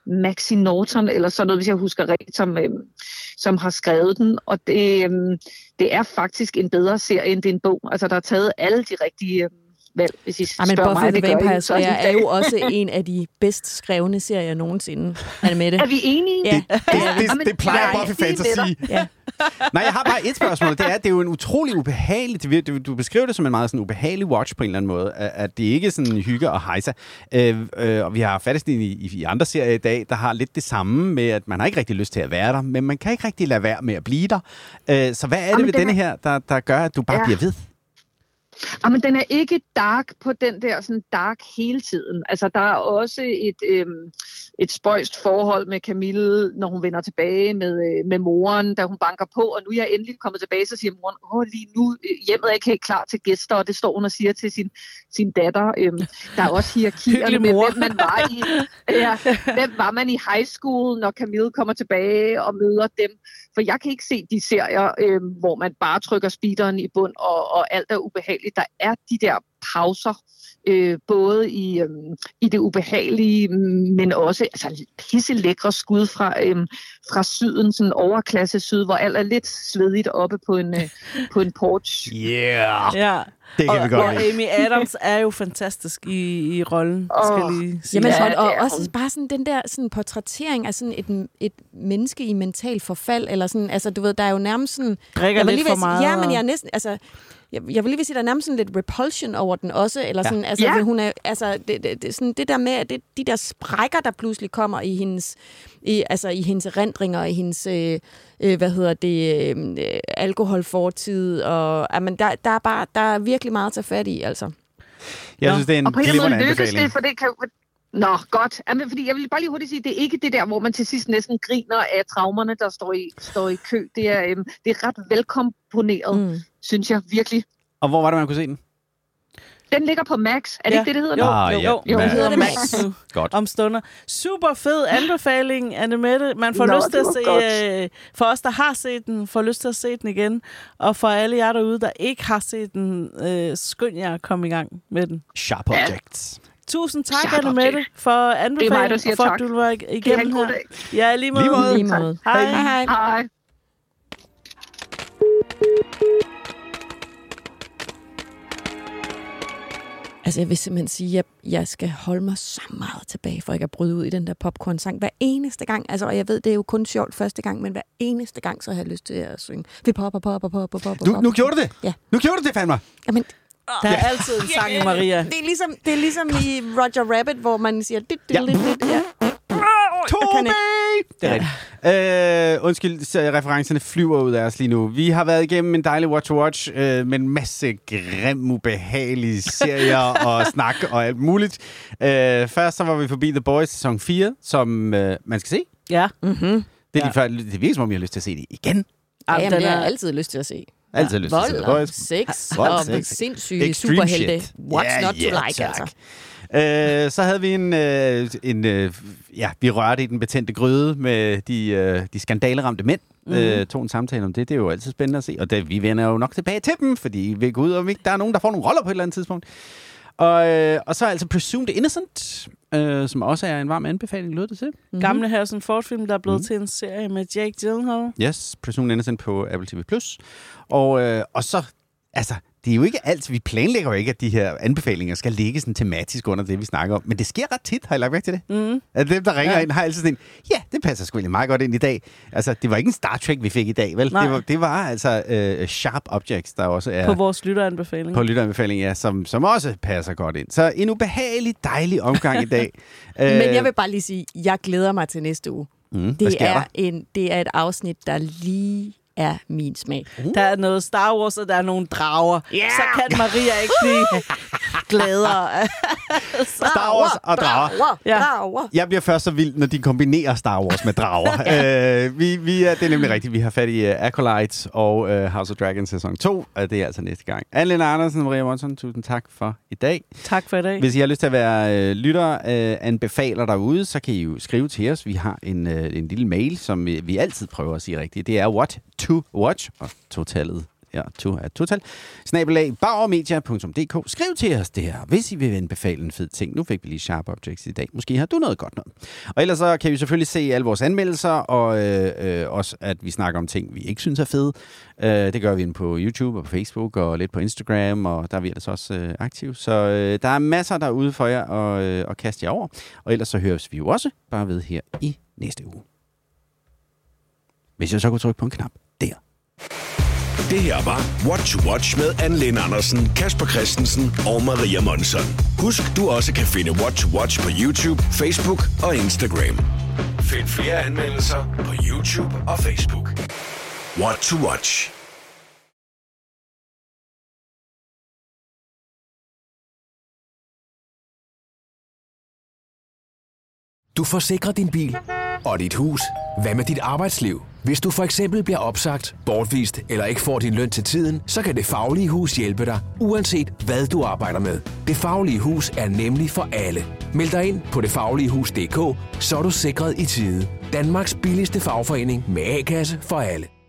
Maxi Norton, eller sådan noget, hvis jeg husker rigtigt, som, øh, som har skrevet den. Og det, øh, det er faktisk en bedre serie, end det er en bog. Altså, der er taget alle de rigtige... Øh, Vel, hvis I ja, men spørger Buffy mig, the det Vampire gør Slayer er jo også en af de bedst skrevne serier nogensinde. Er med det? Er vi enige? Ja. Det, det, det, det, det plejer Buffy-fans at sige. Ja. Nej, jeg har bare et spørgsmål. Det er, det er jo en utrolig ubehagelig... Du, du beskriver det som en meget sådan ubehagelig watch på en eller anden måde. At det ikke er sådan hygge og hejser. Øh, øh, og vi har faktisk i, i, i andre serier i dag, der har lidt det samme med, at man har ikke rigtig lyst til at være der, men man kan ikke rigtig lade være med at blive der. Øh, så hvad er det Jamen, ved denne her, der, der gør, at du bare ja. bliver ved? Ah, men den er ikke dark på den der sådan dark hele tiden. Altså, der er også et, øhm, et spøjst forhold med Camille, når hun vender tilbage med, øh, med moren, da hun banker på, og nu er jeg endelig kommet tilbage, så siger moren, åh, lige nu, hjemmet er ikke helt klar til gæster, og det står hun og siger til sin, sin datter. Øhm, der er også hierarkierne med, hvem man var i. Ja, hvem var man i high school, når Camille kommer tilbage og møder dem. For jeg kan ikke se de serier, øh, hvor man bare trykker speederen i bund, og, og alt er ubehageligt. Der er de der pauser, øh, både i, øh, i det ubehagelige, men også altså, pisse lækre skud fra, øh, fra syden, sådan overklasse syd, hvor alt er lidt svedigt oppe på en, øh, på en porch. Yeah! Ja. Det kan og, vi godt og Amy Adams er jo fantastisk i, i rollen, oh. skal lige sige. Jamen, Ja, og, og det er også hun. bare sådan den der sådan portrættering af sådan et, et menneske i mental forfald, eller sådan, altså du ved, der er jo nærmest sådan... Drikker jeg vil lidt lige for ved- meget. Ja, men jeg er næsten, altså... Jeg, jeg vil lige vil sige, der er nærmest sådan lidt repulsion over den også, eller sådan, Ja. altså, Ja. hun er, altså, det, det, det, sådan, det der med, at det, de der sprækker, der pludselig kommer i hendes, i, altså, i hendes erindringer, i hendes, øh, øh, hvad hedder det, øh, alkoholfortid, og, jamen, der, der er bare, der er virkelig meget at tage fat i, altså. Jeg synes, det er en Og på en eller anden glimrende måde lykkes anbefaling. det, for det kan jo... Nå, godt. Jamen, fordi jeg vil bare lige hurtigt sige, det er ikke det der, hvor man til sidst næsten griner af traumerne, der står i, står i kø. Det er, øhm, det er ret velkomponeret, mm. synes jeg virkelig. Og hvor var det, man kunne se den? Den ligger på Max. Er det Ja. ikke det, det hedder Jo, nu? Ah, jo, ja. jo. Jo, Den Max. hedder Max Max. nu. Godt. Om stunder. Super fed anbefaling, Annemette. Man får Nå, lyst til at det se, var øh, for os, der har set den, får lyst til at se den igen. Og for alle jer derude, der ikke har set den, øh, skynd jer at komme i gang med den. Sharp Objects. Tusind tak, Sharp Annemette, object. for Det er mig, der anbefalingen, siger og for tak. at du var Kan I have igennem en god her. dag? Ja, lige måde. Lige måde. Lige måde. Hej. Hej, hej. Hej. Altså, jeg vil simpelthen sige, at jeg skal holde mig så meget tilbage, for ikke at bryde ud i den der popcorn-sang. Hver eneste gang, altså, og jeg ved, det er jo kun sjovt første gang, men hver eneste gang, så har jeg lyst til at synge. Vi popper, popper, popper, popper. Du, nu gjorde du det? Ja. Nu gjorde du det, fandme. Jamen, Der er altid en sang i Maria. det er ligesom, det er ligesom i Roger Rabbit, hvor man siger... Dit, dit, Ja. dit, dit, ja. Tobi! Det er rigtigt. Øh, undskyld, så referencerne flyver ud af os lige nu. Vi har været igennem en dejlig watch-watch øh, med en masse grim, ubehagelige serier og snak og alt muligt. Øh, først så var vi forbi The Boys sæson fire, som øh, man skal se. Ja. Mm-hmm. Det, er ja. de, det virker som om, jeg har lyst til at se det igen. Ja, jamen, den det har er- jeg altid lyst til at se. Altid lyst til at se Vold The og Boys. sex Vold, og sex. sindssyge Extreme superhelte. shit. What's Ja, not to ja, like, tak. altså. Øh, så havde vi en, øh, en øh, ja, vi rørte i den betændte gryde med de, øh, de skandaleramte mænd. Mm. Øh, tog en samtale om det. Det er jo altid spændende at se. Og det, vi vender jo nok tilbage til dem, fordi vi går ud, og ikke der er nogen, der får nogle roller på et eller andet tidspunkt. Og, øh, og så altså Presumed Innocent, øh, som også er en varm anbefaling, lød det til. Mm-hmm. Gamle Harrison Ford-film, der er blevet mm. til en serie med Jake Gyllenhaal. Yes, Presumed Innocent på Apple T V plus. Og, øh, og så, altså, det er jo ikke alt, vi planlægger jo ikke, at de her anbefalinger skal ligge sådan tematisk under det, vi snakker om. Men det sker ret tit, har jeg lagt mærke til det? Mm. At dem, der ringer Ja. ind, har altid sådan en, ja, det passer sgu egentlig meget godt ind i dag. Altså, det var ikke en Star Trek, vi fik i dag, vel? Nej. Det var, det var altså uh, Sharp Objects, der også er... På vores lytteranbefaling. På lytteranbefaling, ja, som, som også passer godt ind. Så en ubehagelig, dejlig omgang i dag. Men jeg vil bare lige sige, jeg glæder mig til næste uge. Mm, hvad det, sker er der? en, det er et afsnit, der lige er min smag. Uh. Der er noget Star Wars, og der er nogle drager. Yeah! Så kan Maria ikke blive gladere. Star Wars og drager. Drager, Ja. drager. Jeg bliver først så vild, når de kombinerer Star Wars med drager. ja. øh, vi, vi er, det er nemlig rigtigt. Vi har fat i uh, Acolyte og uh, House of Dragons sæson to, og det er altså næste gang. Anne-Lene Andersen og Maria Monson, tusind tak for i dag. Tak for i dag. Hvis I har lyst til at være uh, lytter, uh, anbefaler derude, så kan I jo skrive til os. Vi har en, uh, en lille mail, som vi, vi altid prøver at sige rigtigt. Det er what to watch, og totallet ja, to er total, snabelag bauermedia punktum d k. Skriv til os det her, hvis I vil anbefale en fed ting. Nu fik vi lige Sharp Objects i dag. Måske har du noget godt noget. Og ellers så kan vi selvfølgelig se alle vores anmeldelser, og øh, øh, også at vi snakker om ting, vi ikke synes er fede. Øh, det gør vi inde på YouTube og på Facebook og lidt på Instagram, og der er vi ellers også øh, aktive. Så øh, der er masser derude for jer at, øh, at kaste jer over. Og ellers så høres vi jo også bare ved her i næste uge. Hvis jeg så kunne trykke på en knap der. Det her var What to Watch med Anne-Lene Andersen, Kasper Christensen og Maria Monson. Husk, du også kan finde What to Watch på YouTube, Facebook og Instagram. Find flere anmeldelser på YouTube og Facebook. What to Watch. Du forsikrer din bil og dit hus. Hvad med dit arbejdsliv? Hvis du for eksempel bliver opsagt, bortvist eller ikke får din løn til tiden, så kan Det Faglige Hus hjælpe dig, uanset hvad du arbejder med. Det Faglige Hus er nemlig for alle. Meld dig ind på det faglige hus punktum d k, så er du sikret i tide. Danmarks billigste fagforening med A-kasse for alle.